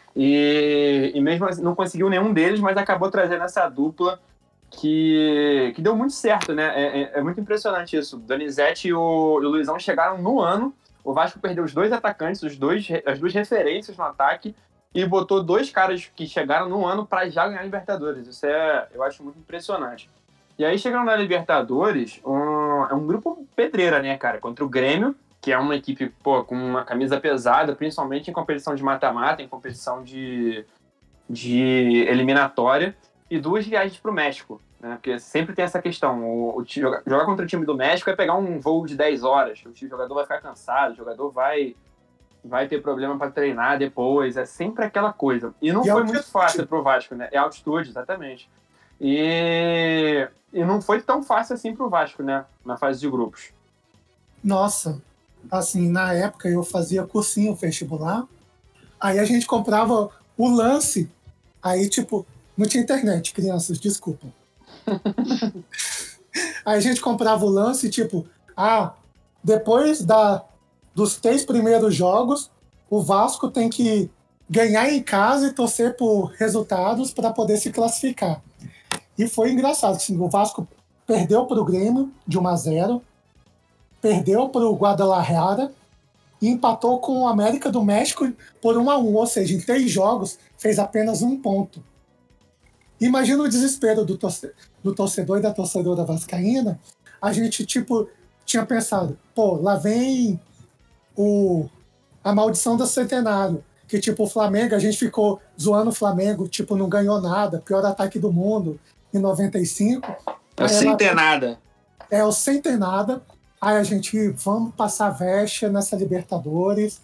e, e mesmo assim não conseguiu nenhum deles, mas acabou trazendo essa dupla que, que deu muito certo, né? É, é, é muito impressionante isso. O Donizete e o, e o Luizão chegaram no ano, o Vasco perdeu os dois atacantes, os dois, as duas referências no ataque, e botou dois caras que chegaram no ano para já ganhar Libertadores. Isso é, eu acho muito impressionante. E aí, chegando na Libertadores, um, é um grupo pedreira, né, cara? Contra o Grêmio, que é uma equipe, pô, com uma camisa pesada, principalmente em competição de mata-mata, em competição de, de eliminatória, e duas viagens para o México, né? Porque sempre tem essa questão, o, o, jogar, jogar contra o time do México é pegar um voo de dez horas, o jogador vai ficar cansado, o jogador vai, vai ter problema para treinar depois, é sempre aquela coisa. E não e foi muito fácil pro Vasco, né? É altitude, exatamente. E, e não foi tão fácil assim pro Vasco, né? Na fase de grupos. Nossa, assim, na época eu fazia cursinho vestibular, aí a gente comprava o Lance, aí tipo, não tinha internet, crianças, desculpam. Aí a gente comprava o Lance, tipo, ah, depois da, dos três primeiros jogos, o Vasco tem que ganhar em casa e torcer por resultados para poder se classificar. E foi engraçado, assim, o Vasco perdeu para o Grêmio de um a zero, perdeu para o Guadalajara e empatou com o América do México por um a um, ou seja, em três jogos fez apenas um ponto. Imagina o desespero do, torce- do torcedor e da torcedora vascaína. A gente, tipo, tinha pensado, pô, lá vem o, a maldição do centenário, que, tipo, o Flamengo, a gente ficou zoando o Flamengo, tipo, não ganhou nada, pior ataque do mundo, em noventa e cinco. É o sem ter nada. É o sem ter nada. Aí a gente, vamos passar vexa nessa Libertadores.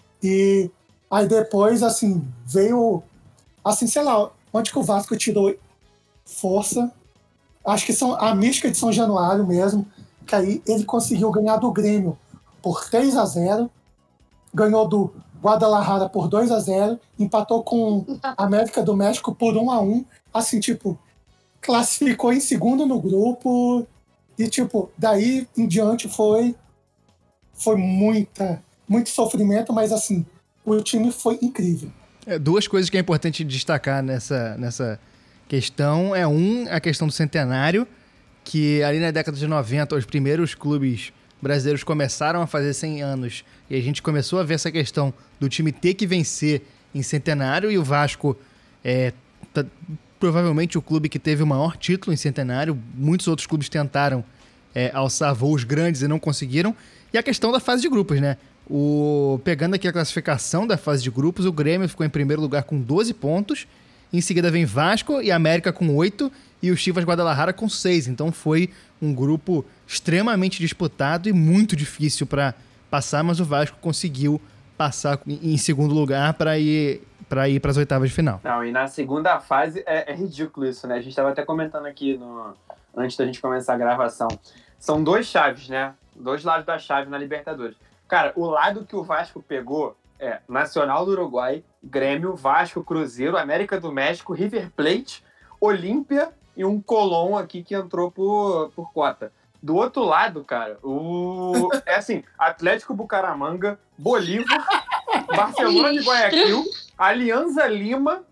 E aí depois, assim, veio, assim, sei lá, onde que o Vasco tirou força. Acho que são a mística de São Januário mesmo, que aí ele conseguiu ganhar do Grêmio por três a zero, ganhou do Guadalajara por dois a zero, empatou com a América do México por um a um, assim, tipo, classificou em segundo no grupo e, tipo, daí em diante foi foi muita, muito sofrimento, mas, assim, o time foi incrível. É, duas coisas que é importante destacar nessa, nessa questão é, um, a questão do centenário, que ali na década de noventa, os primeiros clubes brasileiros começaram a fazer cem anos e a gente começou a ver essa questão do time ter que vencer em centenário, e o Vasco é tá, provavelmente o clube que teve o maior título em centenário. Muitos outros clubes tentaram é, alçar voos grandes e não conseguiram. E a questão da fase de grupos, né? O, pegando aqui a classificação da fase de grupos, o Grêmio ficou em primeiro lugar com doze pontos, em seguida vem Vasco e América com oito, e o Chivas Guadalajara com seis. Então foi um grupo extremamente disputado e muito difícil para passar, mas o Vasco conseguiu passar em segundo lugar para ir para ir para as oitavas de final. Não, e na segunda fase é, é ridículo isso, né? A gente estava até comentando aqui no, antes da gente começar a gravação. São dois chaves, né? Dois lados da chave na Libertadores. Cara, o lado que o Vasco pegou é Nacional do Uruguai, Grêmio, Vasco, Cruzeiro, América do México, River Plate, Olímpia e um Colón aqui que entrou por, por cota. Do outro lado, cara, o é assim, Atlético Bucaramanga, Bolívar, Barcelona de Guayaquil, Alianza Lima,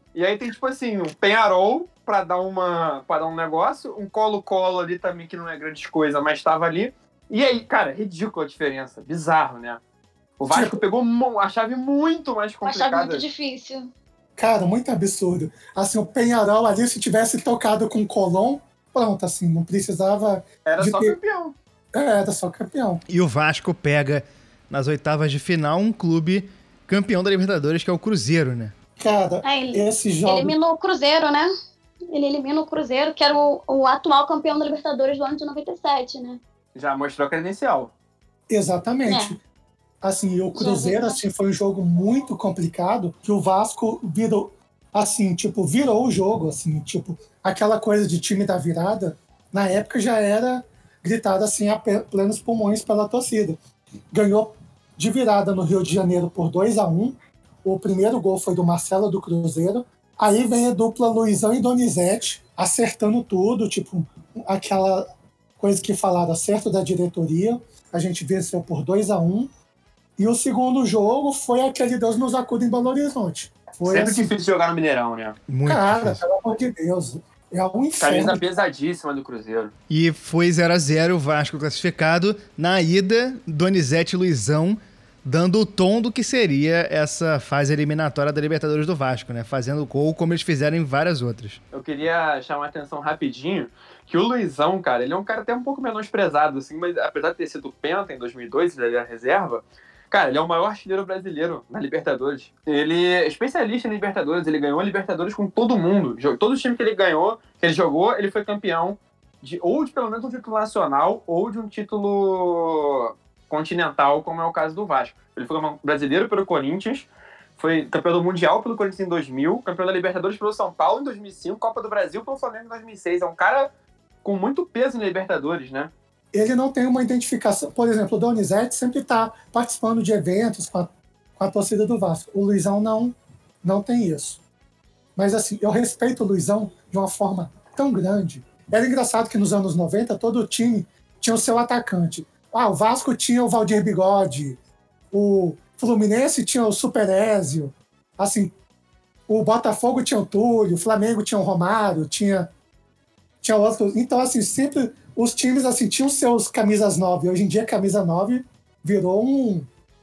E aí tem, tipo assim, um Penharol pra dar, uma, pra dar um negócio, um Colo-Colo ali também, que não é grande coisa, mas tava ali. E aí, cara, ridícula a diferença. Bizarro, né? O Vasco pegou a chave muito mais complicada. Uma chave muito difícil. Cara, muito absurdo. Assim, o Penharol ali, se tivesse tocado com o Colón, pronto, assim, não precisava... Era só ter... campeão. É, era só campeão. E o Vasco pega, nas oitavas de final, um clube campeão da Libertadores, que é o Cruzeiro, né? Cara, é, ele, esse jogo... Eliminou o Cruzeiro, né? Ele elimina o Cruzeiro, que era o, o atual campeão da Libertadores do ano de noventa e sete, né? Já mostrou a credencial. Exatamente. É. Assim, o Cruzeiro, assim, foi um jogo muito complicado, que o Vasco virou, assim, tipo, virou o jogo, assim, tipo, aquela coisa de time da virada, na época já era gritado, assim, a plenos pulmões pela torcida. Ganhou de virada no Rio de Janeiro por dois a um, o primeiro gol foi do Marcelo do Cruzeiro, aí vem a dupla Luizão e Donizete, acertando tudo, tipo, aquela coisa que falaram, acerto da diretoria, a gente venceu por dois a um, e o segundo jogo foi aquele Deus nos acuda em Belo Horizonte. Foi Sempre assim, difícil jogar no Mineirão, né? Muito cara, difícil. pelo amor de Deus, é um inferno. Camisa pesadíssima do Cruzeiro. E foi zero a zero o Vasco classificado. Na ida, Donizete e Luizão dando o tom do que seria essa fase eliminatória da Libertadores do Vasco, né? Fazendo gol como eles fizeram em várias outras. Eu queria chamar a atenção rapidinho que o Luizão, cara, ele é um cara até um pouco menosprezado, assim, mas apesar de ter sido penta em dois mil e dois, ele era reserva, cara, ele é o maior artilheiro brasileiro na Libertadores. Ele é especialista em Libertadores, ele ganhou a Libertadores com todo mundo. Todos os times que ele ganhou, que ele jogou, ele foi campeão de ou de pelo menos um título nacional ou de um título continental, como é o caso do Vasco. Ele foi brasileiro pelo Corinthians, foi campeão do Mundial pelo Corinthians em dois mil, campeão da Libertadores pelo São Paulo em dois mil e cinco, Copa do Brasil pelo Flamengo em dois mil e seis. É um cara com muito peso na Libertadores, né? Ele não tem uma identificação. Por exemplo, o Donizete sempre está participando de eventos com a, com a torcida do Vasco. O Luizão não, não tem isso. Mas, assim, eu respeito o Luizão de uma forma tão grande. Era engraçado que nos anos noventa, todo time tinha o seu atacante. Ah, o Vasco tinha o Valdir Bigode, o Fluminense tinha o Super Ézio, assim, o Botafogo tinha o Túlio, o Flamengo tinha o Romário, tinha, tinha outros. Então, assim, sempre os times assim, tinham seus camisas nove. Hoje em dia, a camisa nove virou um,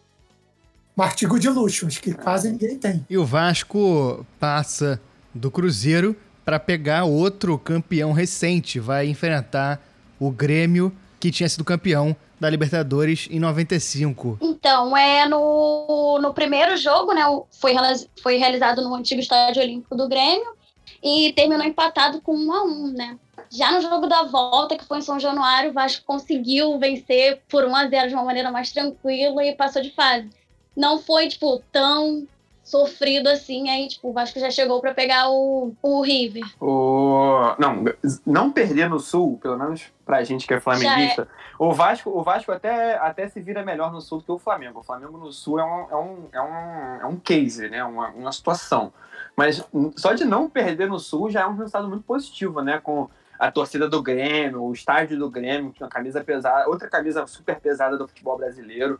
um artigo de luxo, acho que quase ninguém tem. E o Vasco passa do Cruzeiro para pegar outro campeão recente, vai enfrentar o Grêmio, que tinha sido campeão da Libertadores em noventa e cinco. Então, é no, no primeiro jogo, né, foi, foi realizado no antigo Estádio Olímpico do Grêmio e terminou empatado com um a um, né? Já no jogo da volta, que foi em São Januário, o Vasco conseguiu vencer por um a zero de uma maneira mais tranquila e passou de fase. Não foi, tipo, tão sofrido assim, aí, tipo, o Vasco já chegou pra pegar o, o River. O... Não, não perder no Sul, pelo menos pra gente que é flamenguista, é. o Vasco, o Vasco até, até se vira melhor no Sul do que o Flamengo. O Flamengo no Sul é um, é um, é um, é um case, né? Uma, uma situação. Mas só de não perder no Sul já é um resultado muito positivo, né? Com a torcida do Grêmio, o estádio do Grêmio, uma camisa pesada, outra camisa super pesada do futebol brasileiro.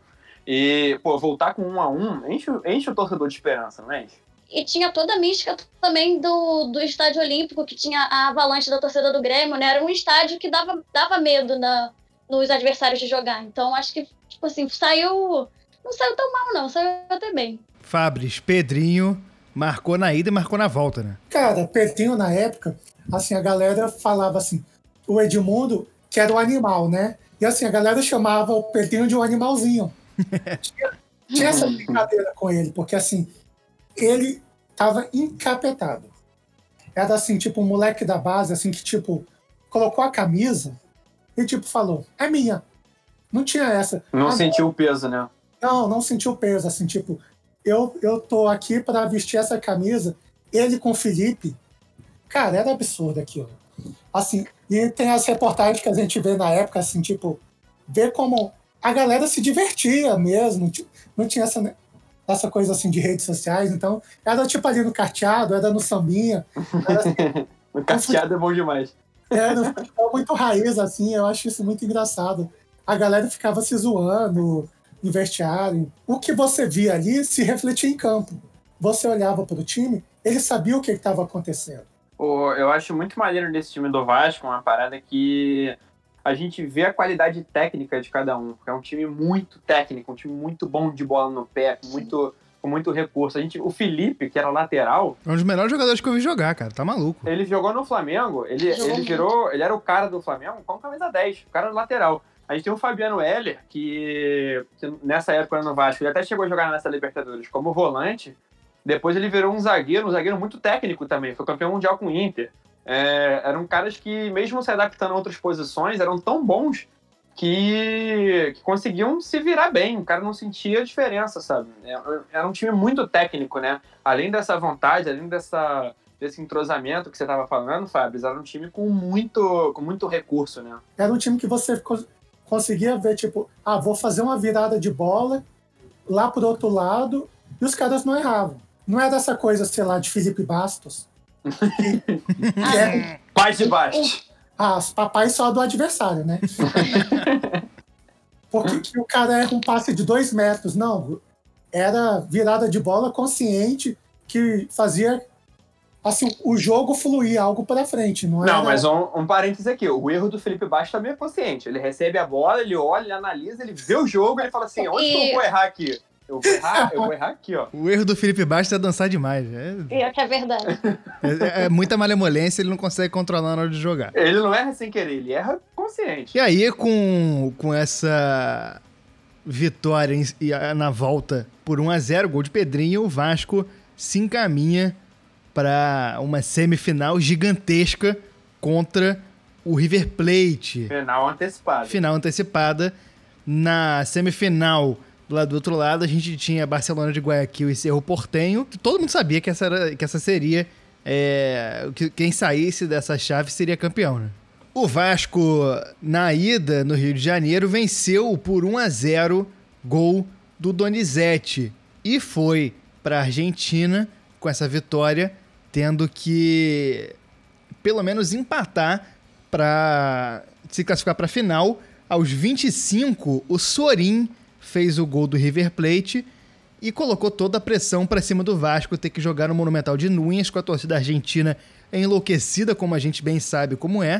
E, pô, voltar com um a um, enche, enche o torcedor de esperança, não enche? E tinha toda a mística também do, do Estádio Olímpico, que tinha a avalanche da torcida do Grêmio, né? Era um estádio que dava, dava medo na, nos adversários de jogar. Então, acho que, tipo assim, saiu... Não saiu tão mal, não. Saiu até bem. Fabris, Pedrinho marcou na ida e marcou na volta, né? Cara, Pedrinho, na época, assim, a galera falava assim, o Edmundo, que era o animal, né? E assim, a galera chamava o Pedrinho de um animalzinho. tinha, tinha essa brincadeira com ele, porque assim, ele tava encapetado. Era assim, tipo, um moleque da base, assim, que tipo, colocou a camisa e tipo, falou, é minha. Não tinha essa. Não ah, sentiu o peso, né? Não, não sentiu o peso, assim, tipo, eu, eu tô aqui pra vestir essa camisa, ele com o Felipe, cara, era absurdo aquilo. Assim, e tem as reportagens que a gente vê na época, assim, tipo, ver como a galera se divertia mesmo, não tinha essa, essa coisa assim de redes sociais, então era tipo ali no carteado, era no sambinha. Era, assim, o carteado é bom demais. Era um futebol muito raiz, assim, eu acho isso muito engraçado. A galera ficava se zoando em vestiário. O que você via ali se refletia em campo. Você olhava para o time, ele sabia o que estava acontecendo. Pô, eu acho muito maneiro nesse time do Vasco, uma parada que a gente vê a qualidade técnica de cada um. É um time muito técnico, um time muito bom de bola no pé, com muito, com muito recurso. A gente, o Felipe, que era lateral... É um dos melhores jogadores que eu vi jogar, cara. Tá maluco. Ele jogou no Flamengo, ele, ele virou... Ele era o cara do Flamengo com camisa dez, o cara do lateral. A gente tem o Fabiano Heller, que, que nessa época no Vasco, ele até chegou a jogar nessa Libertadores como volante. Depois ele virou um zagueiro, um zagueiro muito técnico também. Foi campeão mundial com o Inter. É, eram caras que, mesmo se adaptando a outras posições, eram tão bons que, que conseguiam se virar bem. O cara não sentia diferença, sabe? Era um time muito técnico, né? Além dessa vontade, além dessa, desse entrosamento que você estava falando, Fábio, era um time com muito, com muito recurso, né? Era um time que você conseguia ver, tipo, ah, vou fazer uma virada de bola lá pro outro lado, e os caras não erravam. Não é dessa coisa, sei lá, de Felipe Bastos. Que, que é, Paz de Bastos. Ah, os papais só do adversário, né? Porque que o cara erra um passe de dois metros. Não, era virada de bola consciente que fazia assim, o jogo fluir algo para frente. Não, não era... mas um, um parênteses aqui. O erro do Felipe Bastos também é consciente. Ele recebe a bola, ele olha, ele analisa, ele vê o jogo, ele fala assim, onde E- que eu vou errar aqui? Eu vou errar, eu vou errar aqui, ó. O erro do Felipe Bastos é dançar demais. É, Pior que é verdade. é- é muita malemolência, ele não consegue controlar na hora de jogar. Ele não erra sem querer, ele erra consciente. E aí, com, com essa vitória em- e a- na volta por um a zero, gol de Pedrinho, o Vasco se encaminha para uma semifinal gigantesca contra o River Plate. Final antecipado. Final antecipada. Na semifinal, lá do outro lado, a gente tinha Barcelona de Guayaquil e Cerro Porteño. Todo mundo sabia que essa, era, que essa seria... é, que quem saísse dessa chave seria campeão, né? O Vasco, na ida no Rio de Janeiro, venceu por um a zero, gol do Donizete. E foi para a Argentina com essa vitória, tendo que pelo menos empatar para se classificar para a final. Aos vinte e cinco, o Sorin fez o gol do River Plate e colocou toda a pressão para cima do Vasco, ter que jogar no Monumental de Núñez, com a torcida argentina enlouquecida, como a gente bem sabe como é.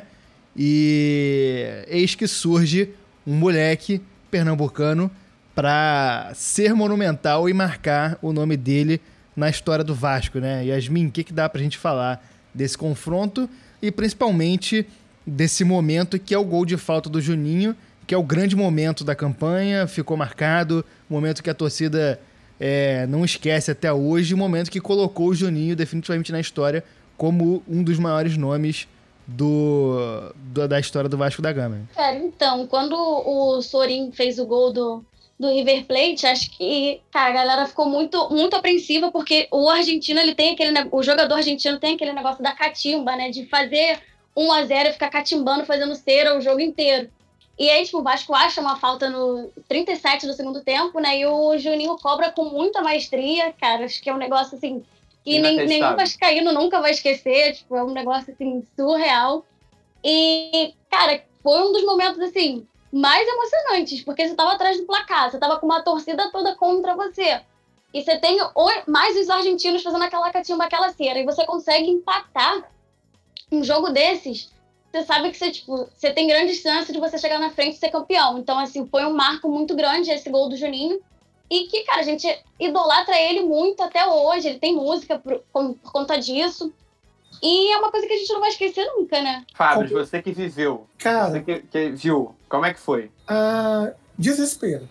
E eis que surge um moleque pernambucano para ser monumental e marcar o nome dele na história do Vasco, né? Yasmin, o que, que dá pra gente falar desse confronto e principalmente desse momento que é o gol de falta do Juninho, que é o grande momento da campanha, ficou marcado, momento que a torcida é, não esquece até hoje, o momento que colocou o Juninho definitivamente na história como um dos maiores nomes do, do, da história do Vasco da Gama. Cara, então, quando o Sorin fez o gol do, do River Plate, acho que, cara, a galera ficou muito, muito apreensiva, porque o argentino, ele tem aquele, o jogador argentino tem aquele negócio da catimba, né, de fazer um a zero e ficar catimbando, fazendo cera o jogo inteiro. E aí, tipo, o Vasco acha uma falta no trinta e sete do segundo tempo, né, e o Juninho cobra com muita maestria, cara, acho que é um negócio, assim, que nem, nenhum vascaíno nunca vai esquecer, tipo, é um negócio, assim, surreal. E, cara, foi um dos momentos, assim, mais emocionantes, porque você tava atrás do placar, você tava com uma torcida toda contra você. E você tem mais os argentinos fazendo aquela catimba, aquela cera, e você consegue empatar um jogo desses, você sabe que você, tipo, você tem grandes chances de você chegar na frente e ser campeão. Então, assim, foi um marco muito grande esse gol do Juninho. E que, cara, a gente idolatra ele muito até hoje. Ele tem música por, por conta disso. E é uma coisa que a gente não vai esquecer nunca, né? Fábio, você que viveu, Cara, você que, que viu, como é que foi? ah, desespero.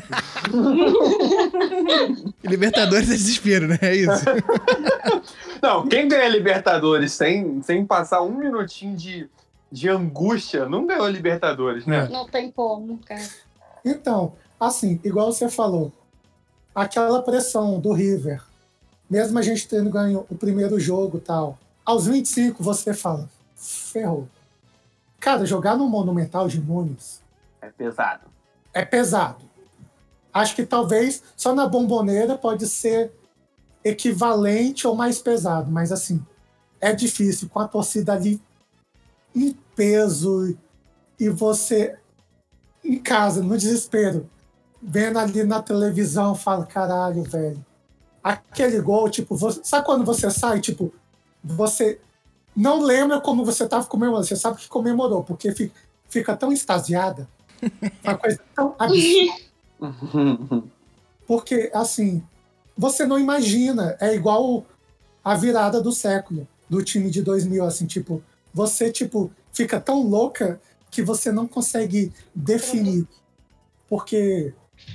Libertadores é desespero, né? É isso. Não, quem ganha Libertadores sem, sem passar um minutinho de, de angústia, não ganhou Libertadores, né? Não tem como, cara. Então, assim, igual você falou, aquela pressão do River, mesmo a gente tendo ganho o primeiro jogo e tal, aos vinte e cinco você fala, ferrou. Cara, jogar no Monumental de Núñez É pesado. é pesado. Acho que talvez só na Bomboneira pode ser equivalente ou mais pesado, mas assim, é difícil com a torcida ali em peso e você em casa, no desespero, vendo ali na televisão, fala, caralho, velho, aquele gol, tipo, você, sabe quando você sai, tipo, você não lembra como você estava comemorando, você sabe que comemorou, porque fica, fica tão extasiada, uma coisa tão absurda. Porque, assim, você não imagina, é igual a virada do século, do time de dois mil, assim, tipo, você, tipo, fica tão louca que você não consegue definir. Porque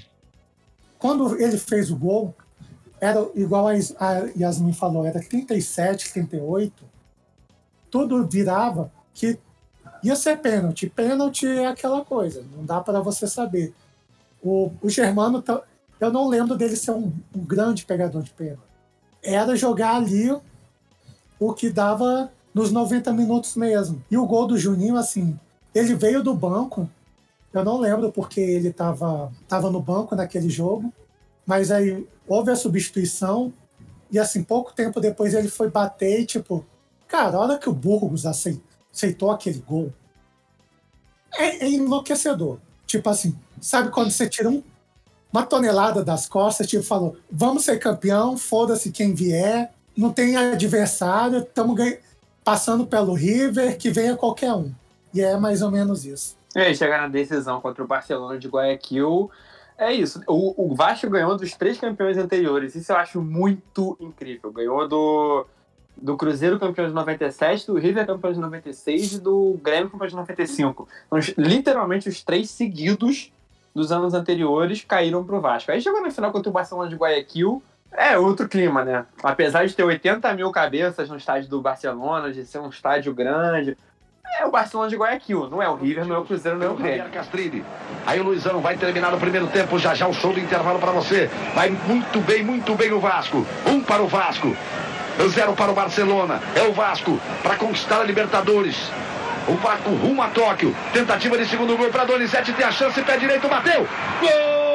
quando ele fez o gol, era igual a Yasmin falou, era trinta e sete, trinta e oito, tudo virava que ia ser pênalti. Pênalti é aquela coisa, não dá para você saber. O, o Germano, eu não lembro dele ser um, um grande pegador de pênalti. Era jogar ali o que dava nos noventa minutos mesmo. E o gol do Juninho, assim, ele veio do banco, eu não lembro porque ele estava tava no banco naquele jogo, mas aí houve a substituição e, assim, pouco tempo depois ele foi bater e, tipo, cara, a hora que o Burgos aceitou aquele gol, é, é enlouquecedor. Tipo assim, sabe quando você tira um, uma tonelada das costas, tipo, falou, vamos ser campeão, foda-se quem vier, não tem adversário, estamos passando pelo River, que venha qualquer um. E é mais ou menos isso. E aí, chegar na decisão contra o Barcelona de Guayaquil, é isso. O, o Vasco ganhou dos três campeões anteriores, isso eu acho muito incrível. Ganhou do, do Cruzeiro campeão de noventa e sete, do River campeão de noventa e seis e do Grêmio campeão de noventa e cinco. Então, literalmente, os três seguidos dos anos anteriores caíram pro Vasco. Aí chegou na final contra o Barcelona de Guayaquil, é outro clima, né? Apesar de ter oitenta mil cabeças no estádio do Barcelona, de ser um estádio grande, é o Barcelona de Guayaquil, não é o River, não é o Cruzeiro, não é o Grêmio. Aí o Luizão vai terminar o primeiro tempo, já já o show do intervalo para você. Vai muito bem, muito bem o Vasco. Um para o Vasco, zero para o Barcelona. É o Vasco para conquistar a Libertadores. O Vasco rumo a Tóquio. Tentativa de segundo gol para Donizete, tem a chance, pé direito, bateu. Gol!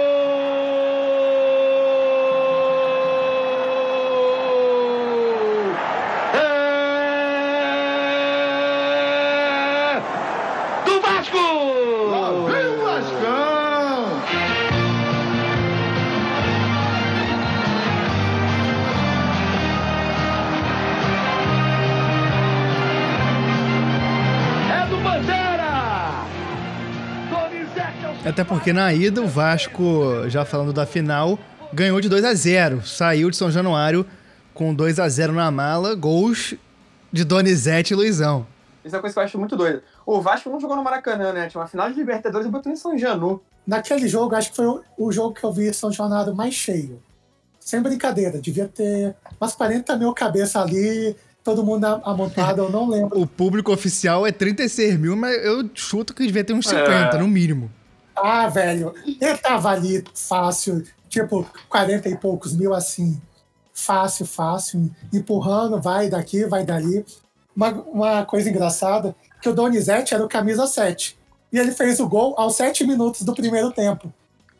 Até porque na ida o Vasco, já falando da final, ganhou de dois a zero. Saiu de São Januário com dois a zero na mala, gols de Donizete e Luizão. Isso é uma coisa que eu acho muito doida. O Vasco não jogou no Maracanã, né? Tinha uma final de Libertadores e botou em São Janu. Naquele jogo, acho que foi o, o jogo que eu vi São Januário mais cheio. Sem brincadeira, devia ter umas quarenta mil cabeças ali, todo mundo amontado, eu não lembro. O público oficial é trinta e seis mil, mas eu chuto que devia ter uns cinquenta, é. no mínimo. Ah, velho, ele tava ali fácil, tipo, quarenta e poucos mil, assim, fácil, fácil, empurrando, vai daqui, vai dali. Uma, uma coisa engraçada, que o Donizete era o camisa sete, e ele fez o gol aos sete minutos do primeiro tempo.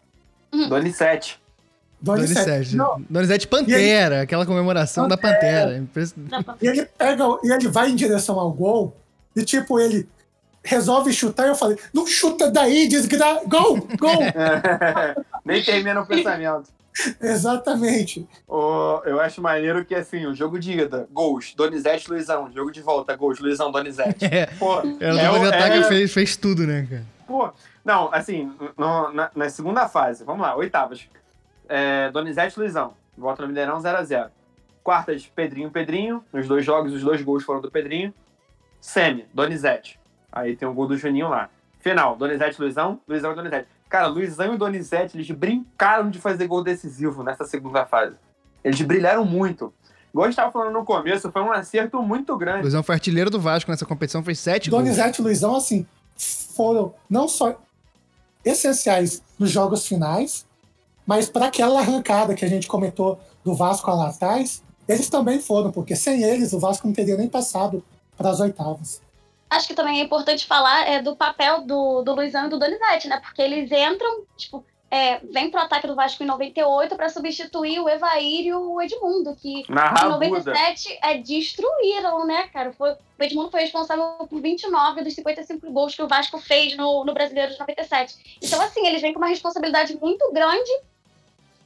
Donizete. Donizete. Donizete Pantera, ele, aquela comemoração Pantera. da Pantera. E ele pega, e ele vai em direção ao gol, e tipo, ele resolve chutar, e eu falei, não chuta daí, desgra... Gol! Gol! Nem termina o pensamento. Exatamente. Oh, eu acho maneiro que, assim, o jogo de ida, gols, Donizete, Luizão. Jogo de volta, gols, Luizão, Donizete. É, Pô, é, é o ataque é... fez, fez tudo, né, cara? Pô, não, assim, no, na, na segunda fase, vamos lá, oitavas. É, Donizete, Luizão. Volta no Mineirão, zero a zero. Quartas, Pedrinho, Pedrinho. Nos dois jogos, os dois gols foram do Pedrinho. Semi, Donizete. Aí tem o gol do Juninho lá. Final, Donizete, Luizão, Luizão e Donizete. Cara, Luizão e Donizete, eles brincaram de fazer gol decisivo nessa segunda fase. Eles brilharam muito. Igual a gente estava falando no começo, foi um acerto muito grande. Luizão foi artilheiro do Vasco nessa competição, fez sete gols. Donizete e Luizão, assim, foram não só essenciais nos jogos finais, mas para aquela arrancada que a gente comentou do Vasco lá atrás, eles também foram, porque sem eles o Vasco não teria nem passado para as oitavas. Acho que também é importante falar é, do papel do, do Luizão e do Donizete, né? Porque eles entram, tipo, é, vem pro ataque do Vasco em noventa e oito para substituir o Evair e o Edmundo, que Na em noventa e sete é, destruíram, né, cara? Foi, o Edmundo foi responsável por vinte e nove dos cinquenta e cinco gols que o Vasco fez no, no Brasileiro de noventa e sete. Então, assim, eles vêm com uma responsabilidade muito grande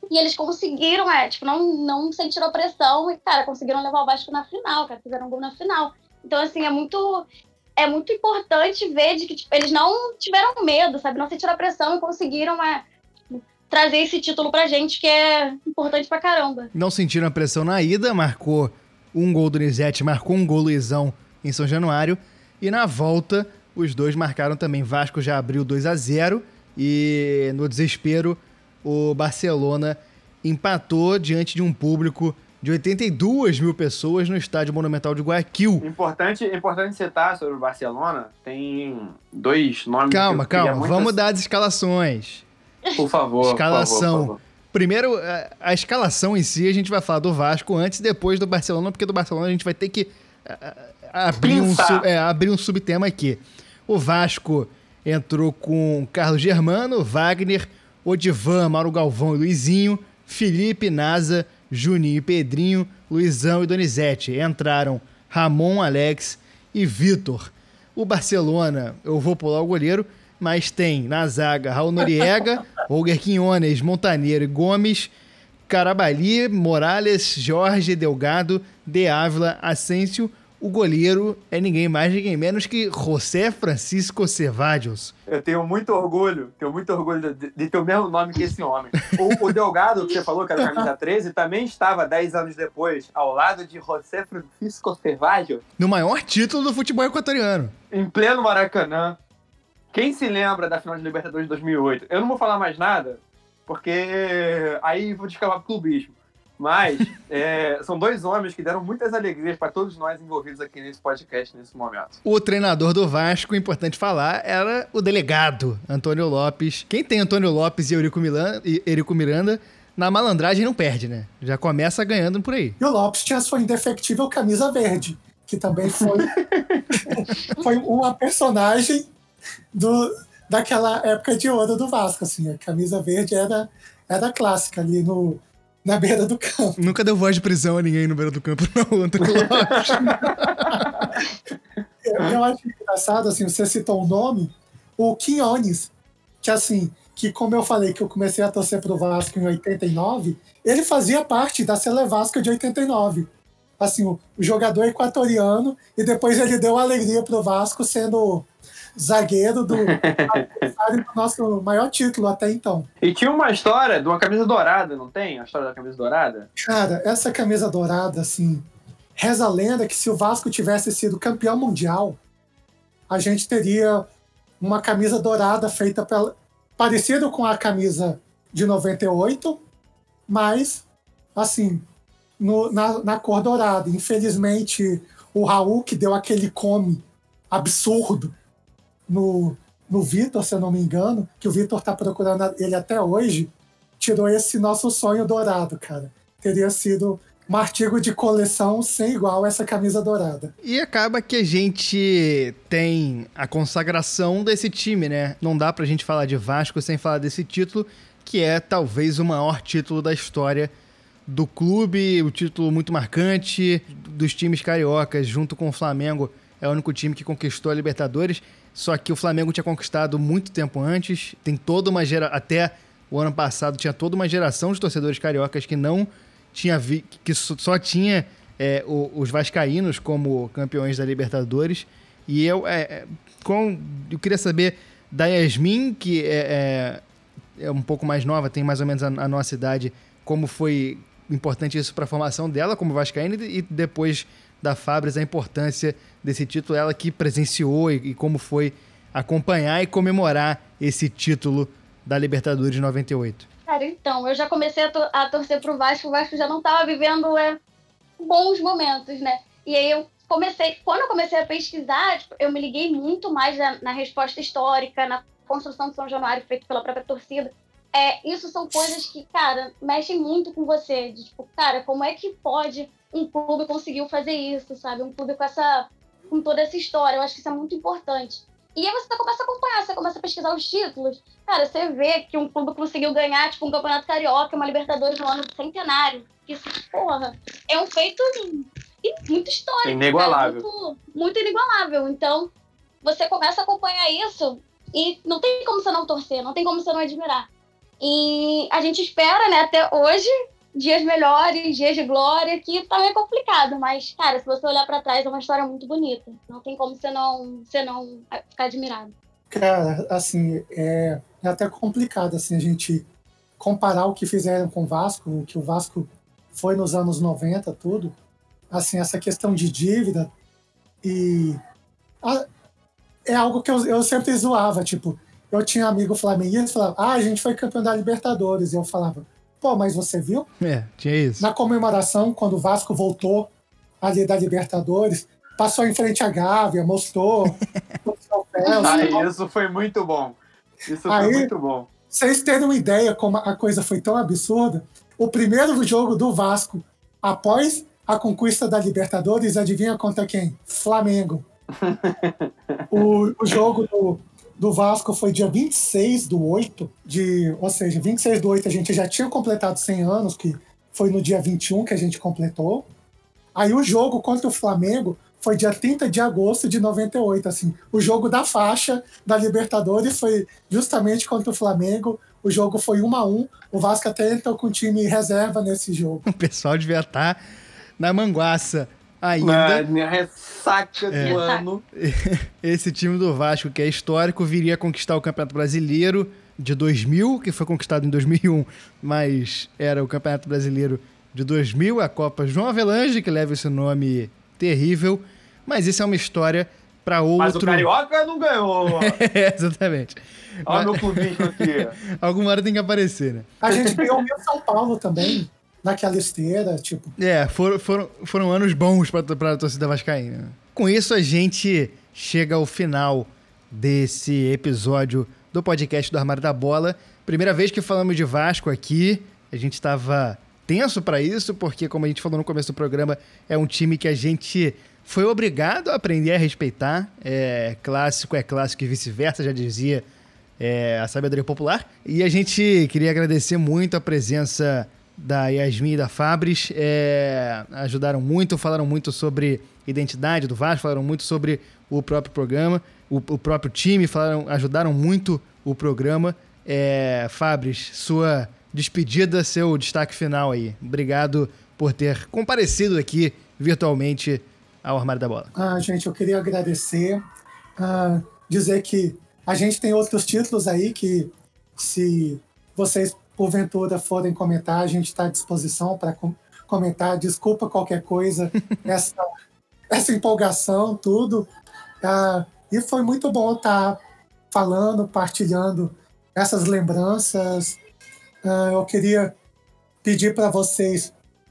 E eles conseguiram, é, tipo, não, não sentiram a pressão e, cara, conseguiram levar o Vasco na final, cara, fizeram um gol na final. Então, assim, é muito, é muito importante ver de que, tipo, eles não tiveram medo, sabe? Não sentiram a pressão e conseguiram, é, trazer esse título pra gente, que é importante pra caramba. Não sentiram a pressão na ida, marcou um gol do Donizete, marcou um gol Luizão em São Januário. E na volta, os dois marcaram também. Vasco já abriu dois a zero e, no desespero, o Barcelona empatou diante de um público de oitenta e duas mil pessoas no Estádio Monumental de Guayaquil. Importante, importante citar sobre o Barcelona, tem dois nomes... Calma, que eu calma, muito... vamos dar as escalações. Por favor, Escalação. Por favor, por favor. Primeiro, a, a escalação em si, a gente vai falar do Vasco antes e depois do Barcelona, porque do Barcelona a gente vai ter que a, a, abrir, um, sub, é, abrir um subtema aqui. O Vasco entrou com Carlos Germano, Wagner, Odivan, Mauro Galvão e Luizinho, Felipe, Nasa, Juninho e Pedrinho, Luizão e Donizete. Entraram Ramon, Alex e Vitor. O Barcelona, eu vou pular o goleiro, mas tem na zaga Raul Noriega, Holger Quinones, Montaneiro e Gomes, Carabali, Morales, Jorge, Delgado, De Ávila, Asensio. O goleiro é ninguém mais, ninguém menos que José Francisco Cevallos. Eu tenho muito orgulho, tenho muito orgulho de, de ter o mesmo nome que esse homem. O, o Delgado, que você falou, que era o camisa treze, também estava dez anos depois ao lado de José Francisco Cevallos. No maior título do futebol equatoriano. Em pleno Maracanã. Quem se lembra da final de Libertadores de dois mil e oito? Eu não vou falar mais nada, porque aí vou descavar pro clubismo. Mas é, são dois homens que deram muitas alegrias para todos nós envolvidos aqui nesse podcast, nesse momento. O treinador do Vasco, importante falar, era o delegado, Antônio Lopes. Quem tem Antônio Lopes e Eurico Miranda, e Eurico Miranda na malandragem não perde, né? Já começa ganhando por aí. E o Lopes tinha sua indefectível camisa verde, que também foi, foi uma personagem do, daquela época de ouro do Vasco. Assim, a camisa verde era, era clássica ali no... na beira do campo. Nunca deu voz de prisão a ninguém no beira do campo, não, Antônio Lopes. eu, eu acho engraçado, assim, você citou o nome, o Quinones, que assim, que como eu falei que eu comecei a torcer pro Vasco em oitenta e nove, ele fazia parte da Sele Vasco de oitenta e nove. Assim, o, o jogador equatoriano, e depois ele deu alegria pro Vasco sendo zagueiro do adversário do nosso maior título até então. E tinha uma história de uma camisa dourada, não tem? A história da camisa dourada? Cara, essa camisa dourada, assim, reza a lenda que se o Vasco tivesse sido campeão mundial, a gente teria uma camisa dourada feita pela, parecido com a camisa de noventa e oito, mas, assim, no, na, na cor dourada. Infelizmente, o Raul, que deu aquele come absurdo no, no Vitor, se eu não me engano, que o Vitor tá procurando ele até hoje, tirou esse nosso sonho dourado, cara. Teria sido um artigo de coleção sem igual essa camisa dourada. E acaba que a gente tem a consagração desse time, né? Não dá pra gente falar de Vasco sem falar desse título, que é talvez o maior título da história do clube, o título muito marcante dos times cariocas, junto com o Flamengo. É o único time que conquistou a Libertadores, só que o Flamengo tinha conquistado muito tempo antes. Tem toda uma geração, até o ano passado tinha toda uma geração de torcedores cariocas que não tinha vi... que só tinha é, os vascaínos como campeões da Libertadores. E eu, é, com... eu queria saber da Yasmin, que é, é, é um pouco mais nova, tem mais ou menos a, a nossa idade, como foi importante isso para a formação dela como vascaína, e depois da Fabris, a importância desse título, ela que presenciou e, e como foi acompanhar e comemorar esse título da Libertadores de noventa e oito. Cara, então, eu já comecei a, to- a torcer pro Vasco, o Vasco já não estava vivendo é, bons momentos, né? E aí eu comecei, quando eu comecei a pesquisar, tipo, eu me liguei muito mais na, na resposta histórica, na construção de São Januário feita pela própria torcida. É, isso são coisas que, cara, mexem muito com você. De, tipo, cara, como é que pode um clube conseguiu fazer isso, sabe? Um clube com essa, com toda essa história. Eu acho que isso é muito importante. E aí você começa a acompanhar, você começa a pesquisar os títulos. Cara, você vê que um clube conseguiu ganhar, tipo, um campeonato carioca, uma Libertadores no ano do centenário. Isso, porra, é um feito muito histórico. Inigualável. Cara, muito, muito inigualável. Então, você começa a acompanhar isso e não tem como você não torcer, não tem como você não admirar. E a gente espera, né, até hoje, dias melhores, dias de glória, que tá meio complicado. Mas, cara, se você olhar pra trás, é uma história muito bonita. Não tem como você não, você não ficar admirado. Cara, assim, é, é até complicado, assim, a gente comparar o que fizeram com o Vasco, o que o Vasco foi nos anos noventa, tudo. Assim, essa questão de dívida e... A, é algo que eu, eu sempre zoava, tipo, eu tinha um amigo flamenguista que falava, ah, a gente foi campeão da Libertadores. E eu falava, pô, mas você viu? É, tinha isso. Na comemoração, quando o Vasco voltou ali da Libertadores, passou em frente à Gávea, mostrou os troféus. Ah, isso foi muito bom. Isso Aí, foi muito bom. Vocês terem uma ideia como a coisa foi tão absurda, o primeiro jogo do Vasco após a conquista da Libertadores, adivinha contra quem? Flamengo. o, o jogo do, do Vasco foi dia vinte e seis do oito, de, ou seja, vinte e seis do oito a gente já tinha completado cem anos, que foi no dia vinte e um que a gente completou. Aí o jogo contra o Flamengo foi dia trinta de agosto de noventa e oito, assim. O jogo da faixa da Libertadores foi justamente contra o Flamengo. O jogo foi um a um. O Vasco até entrou com time reserva nesse jogo. O pessoal devia estar na manguaça ainda. Na ressaca do É. ano. Esse time do Vasco, que é histórico, viria a conquistar o Campeonato Brasileiro de dois mil, que foi conquistado em dois mil e um, mas era o Campeonato Brasileiro de dois mil, a Copa João Avelange, que leva esse nome terrível. Mas isso é uma história para outro... Mas o Carioca não ganhou. É, exatamente. Olha Mas... meu clubismo aqui. Alguma hora tem que aparecer, né? A gente ganhou o São Paulo também, naquela esteira, tipo... É, foram, foram, foram anos bons para a torcida vascaína. Com isso, a gente chega ao final desse episódio do podcast do Armário da Bola. Primeira vez que falamos de Vasco aqui, a gente estava tenso para isso, porque, como a gente falou no começo do programa, é um time que a gente foi obrigado a aprender a respeitar. É clássico, é clássico e vice-versa, já dizia é, a sabedoria popular. E a gente queria agradecer muito a presença da Yasmin e da Fabris. É, ajudaram muito, falaram muito sobre identidade do Vasco, falaram muito sobre o próprio programa, o, o próprio time, falaram, ajudaram muito o programa. É, Fabris, sua despedida, seu destaque final aí. Obrigado por ter comparecido aqui virtualmente ao Armário da Bola. Ah, gente, eu queria agradecer, ah, dizer que a gente tem outros títulos aí que, se vocês porventura forem comentar, a gente está à disposição para com- comentar. Desculpa qualquer coisa, essa, essa empolgação, tudo. Ah, e foi muito bom estar falando, partilhando essas lembranças. Ah, eu queria pedir para vocês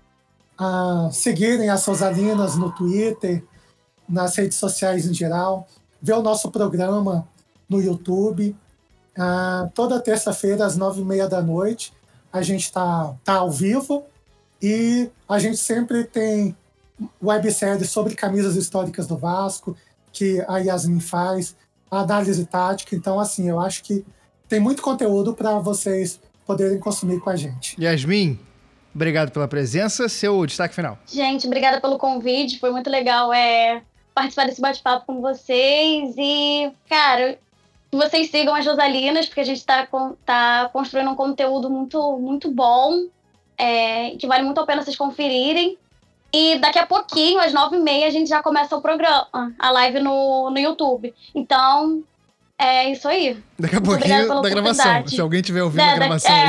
a seguirem as Rosalinas no Twitter, nas redes sociais em geral, ver o nosso programa no YouTube. Ah, toda terça-feira, às nove e meia da noite, a gente está tá ao vivo e a gente sempre tem webséries sobre camisas históricas do Vasco, que a Yasmin faz, a análise tática. Então, assim, eu acho que tem muito conteúdo para vocês poderem consumir com a gente. Yasmin, obrigado pela presença. Seu destaque final. Gente, obrigada pelo convite. Foi muito legal é, participar desse bate-papo com vocês. E, cara, que vocês sigam as Rosalinas, porque a gente está tá construindo um conteúdo muito, muito bom, é, que vale muito a pena vocês conferirem. E daqui a pouquinho, às nove e meia, a gente já começa o programa, a live no, no YouTube. Então, é isso aí. Daqui a Muito pouquinho da gravação. Se alguém estiver ouvindo É, a gravação é.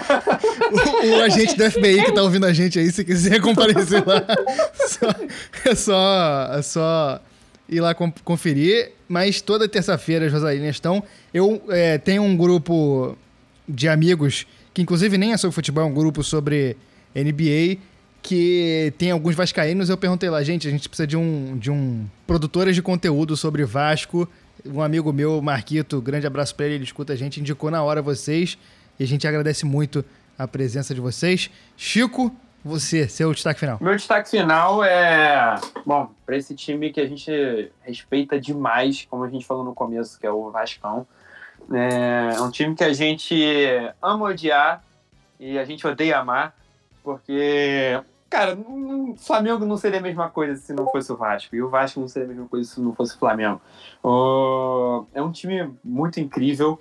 aí. o, o agente do F B I que tá ouvindo a gente aí, se quiser comparecer lá, só, é, só, é só ir lá com- conferir. Mas toda terça-feira as Rosalinas estão. Eu é, tenho um grupo de amigos, que inclusive nem é sobre futebol, é um grupo sobre N B A, que tem alguns vascaínos. Eu perguntei lá, gente, a gente precisa de um, de um produtores de conteúdo sobre Vasco. Um amigo meu, Marquito, grande abraço pra ele, ele escuta a gente, indicou na hora vocês, e a gente agradece muito a presença de vocês. Chico, você, seu destaque final. Meu destaque final é, bom, para esse time que a gente respeita demais, como a gente falou no começo, que é o Vascão. É um time que a gente ama odiar e a gente odeia amar, porque, cara, o Flamengo não seria a mesma coisa se não fosse o Vasco, e o Vasco não seria a mesma coisa se não fosse o Flamengo. O... É um time muito incrível,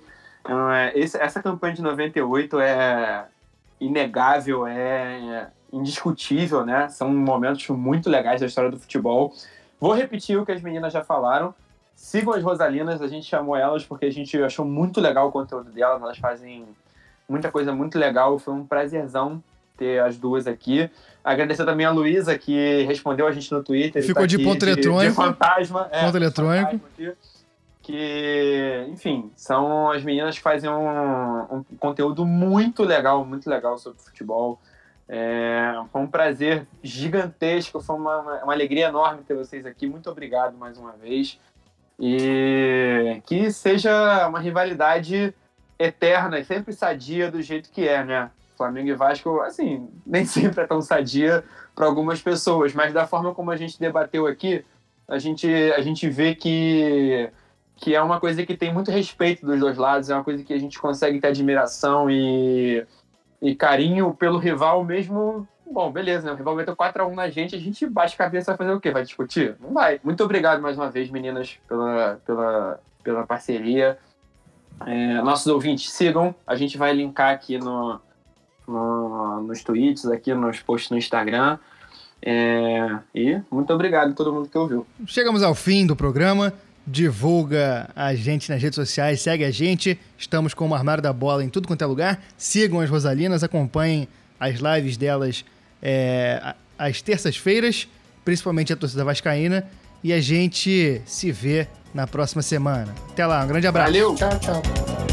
Esse, essa campanha de noventa e oito é inegável, é indiscutível, né? São momentos muito legais da história do futebol. Vou repetir o que as meninas já falaram. Sigam as Rosalinas, a gente chamou elas porque a gente achou muito legal o conteúdo delas, elas fazem muita coisa muito legal, foi um prazerzão ter as duas aqui. Agradecer também a Luísa, que respondeu a gente no Twitter. Ficou tá de ponto eletrônico. De, de fantasma. Ponto é, eletrônico. Fantasma aqui, que, enfim, são as meninas que fazem um, um conteúdo muito legal, muito legal sobre futebol. É, foi um prazer gigantesco, foi uma, uma alegria enorme ter vocês aqui. Muito obrigado mais uma vez. E que seja uma rivalidade eterna e sempre sadia do jeito que é, né? Flamengo e Vasco, assim, nem sempre é tão sadia para algumas pessoas, mas da forma como a gente debateu aqui, a gente, a gente vê que, que é uma coisa que tem muito respeito dos dois lados, é uma coisa que a gente consegue ter admiração e, e carinho pelo rival mesmo. Bom, beleza, né? O rival meteu quatro a um na gente, a gente bate a cabeça e vai fazer o quê? Vai discutir? Não vai. Muito obrigado mais uma vez, meninas, pela, pela, pela parceria. É, nossos ouvintes, sigam. A gente vai linkar aqui no, no, nos tweets, aqui nos posts no Instagram. É, e muito obrigado a todo mundo que ouviu. Chegamos ao fim do programa. Divulga a gente nas redes sociais, segue a gente. Estamos com o Armário da Bola em tudo quanto é lugar. Sigam as Rosalinas, acompanhem as lives delas é, às terças-feiras, principalmente a torcida vascaína. E a gente se vê na próxima semana. Até lá, um grande abraço. Valeu. Tchau, tchau.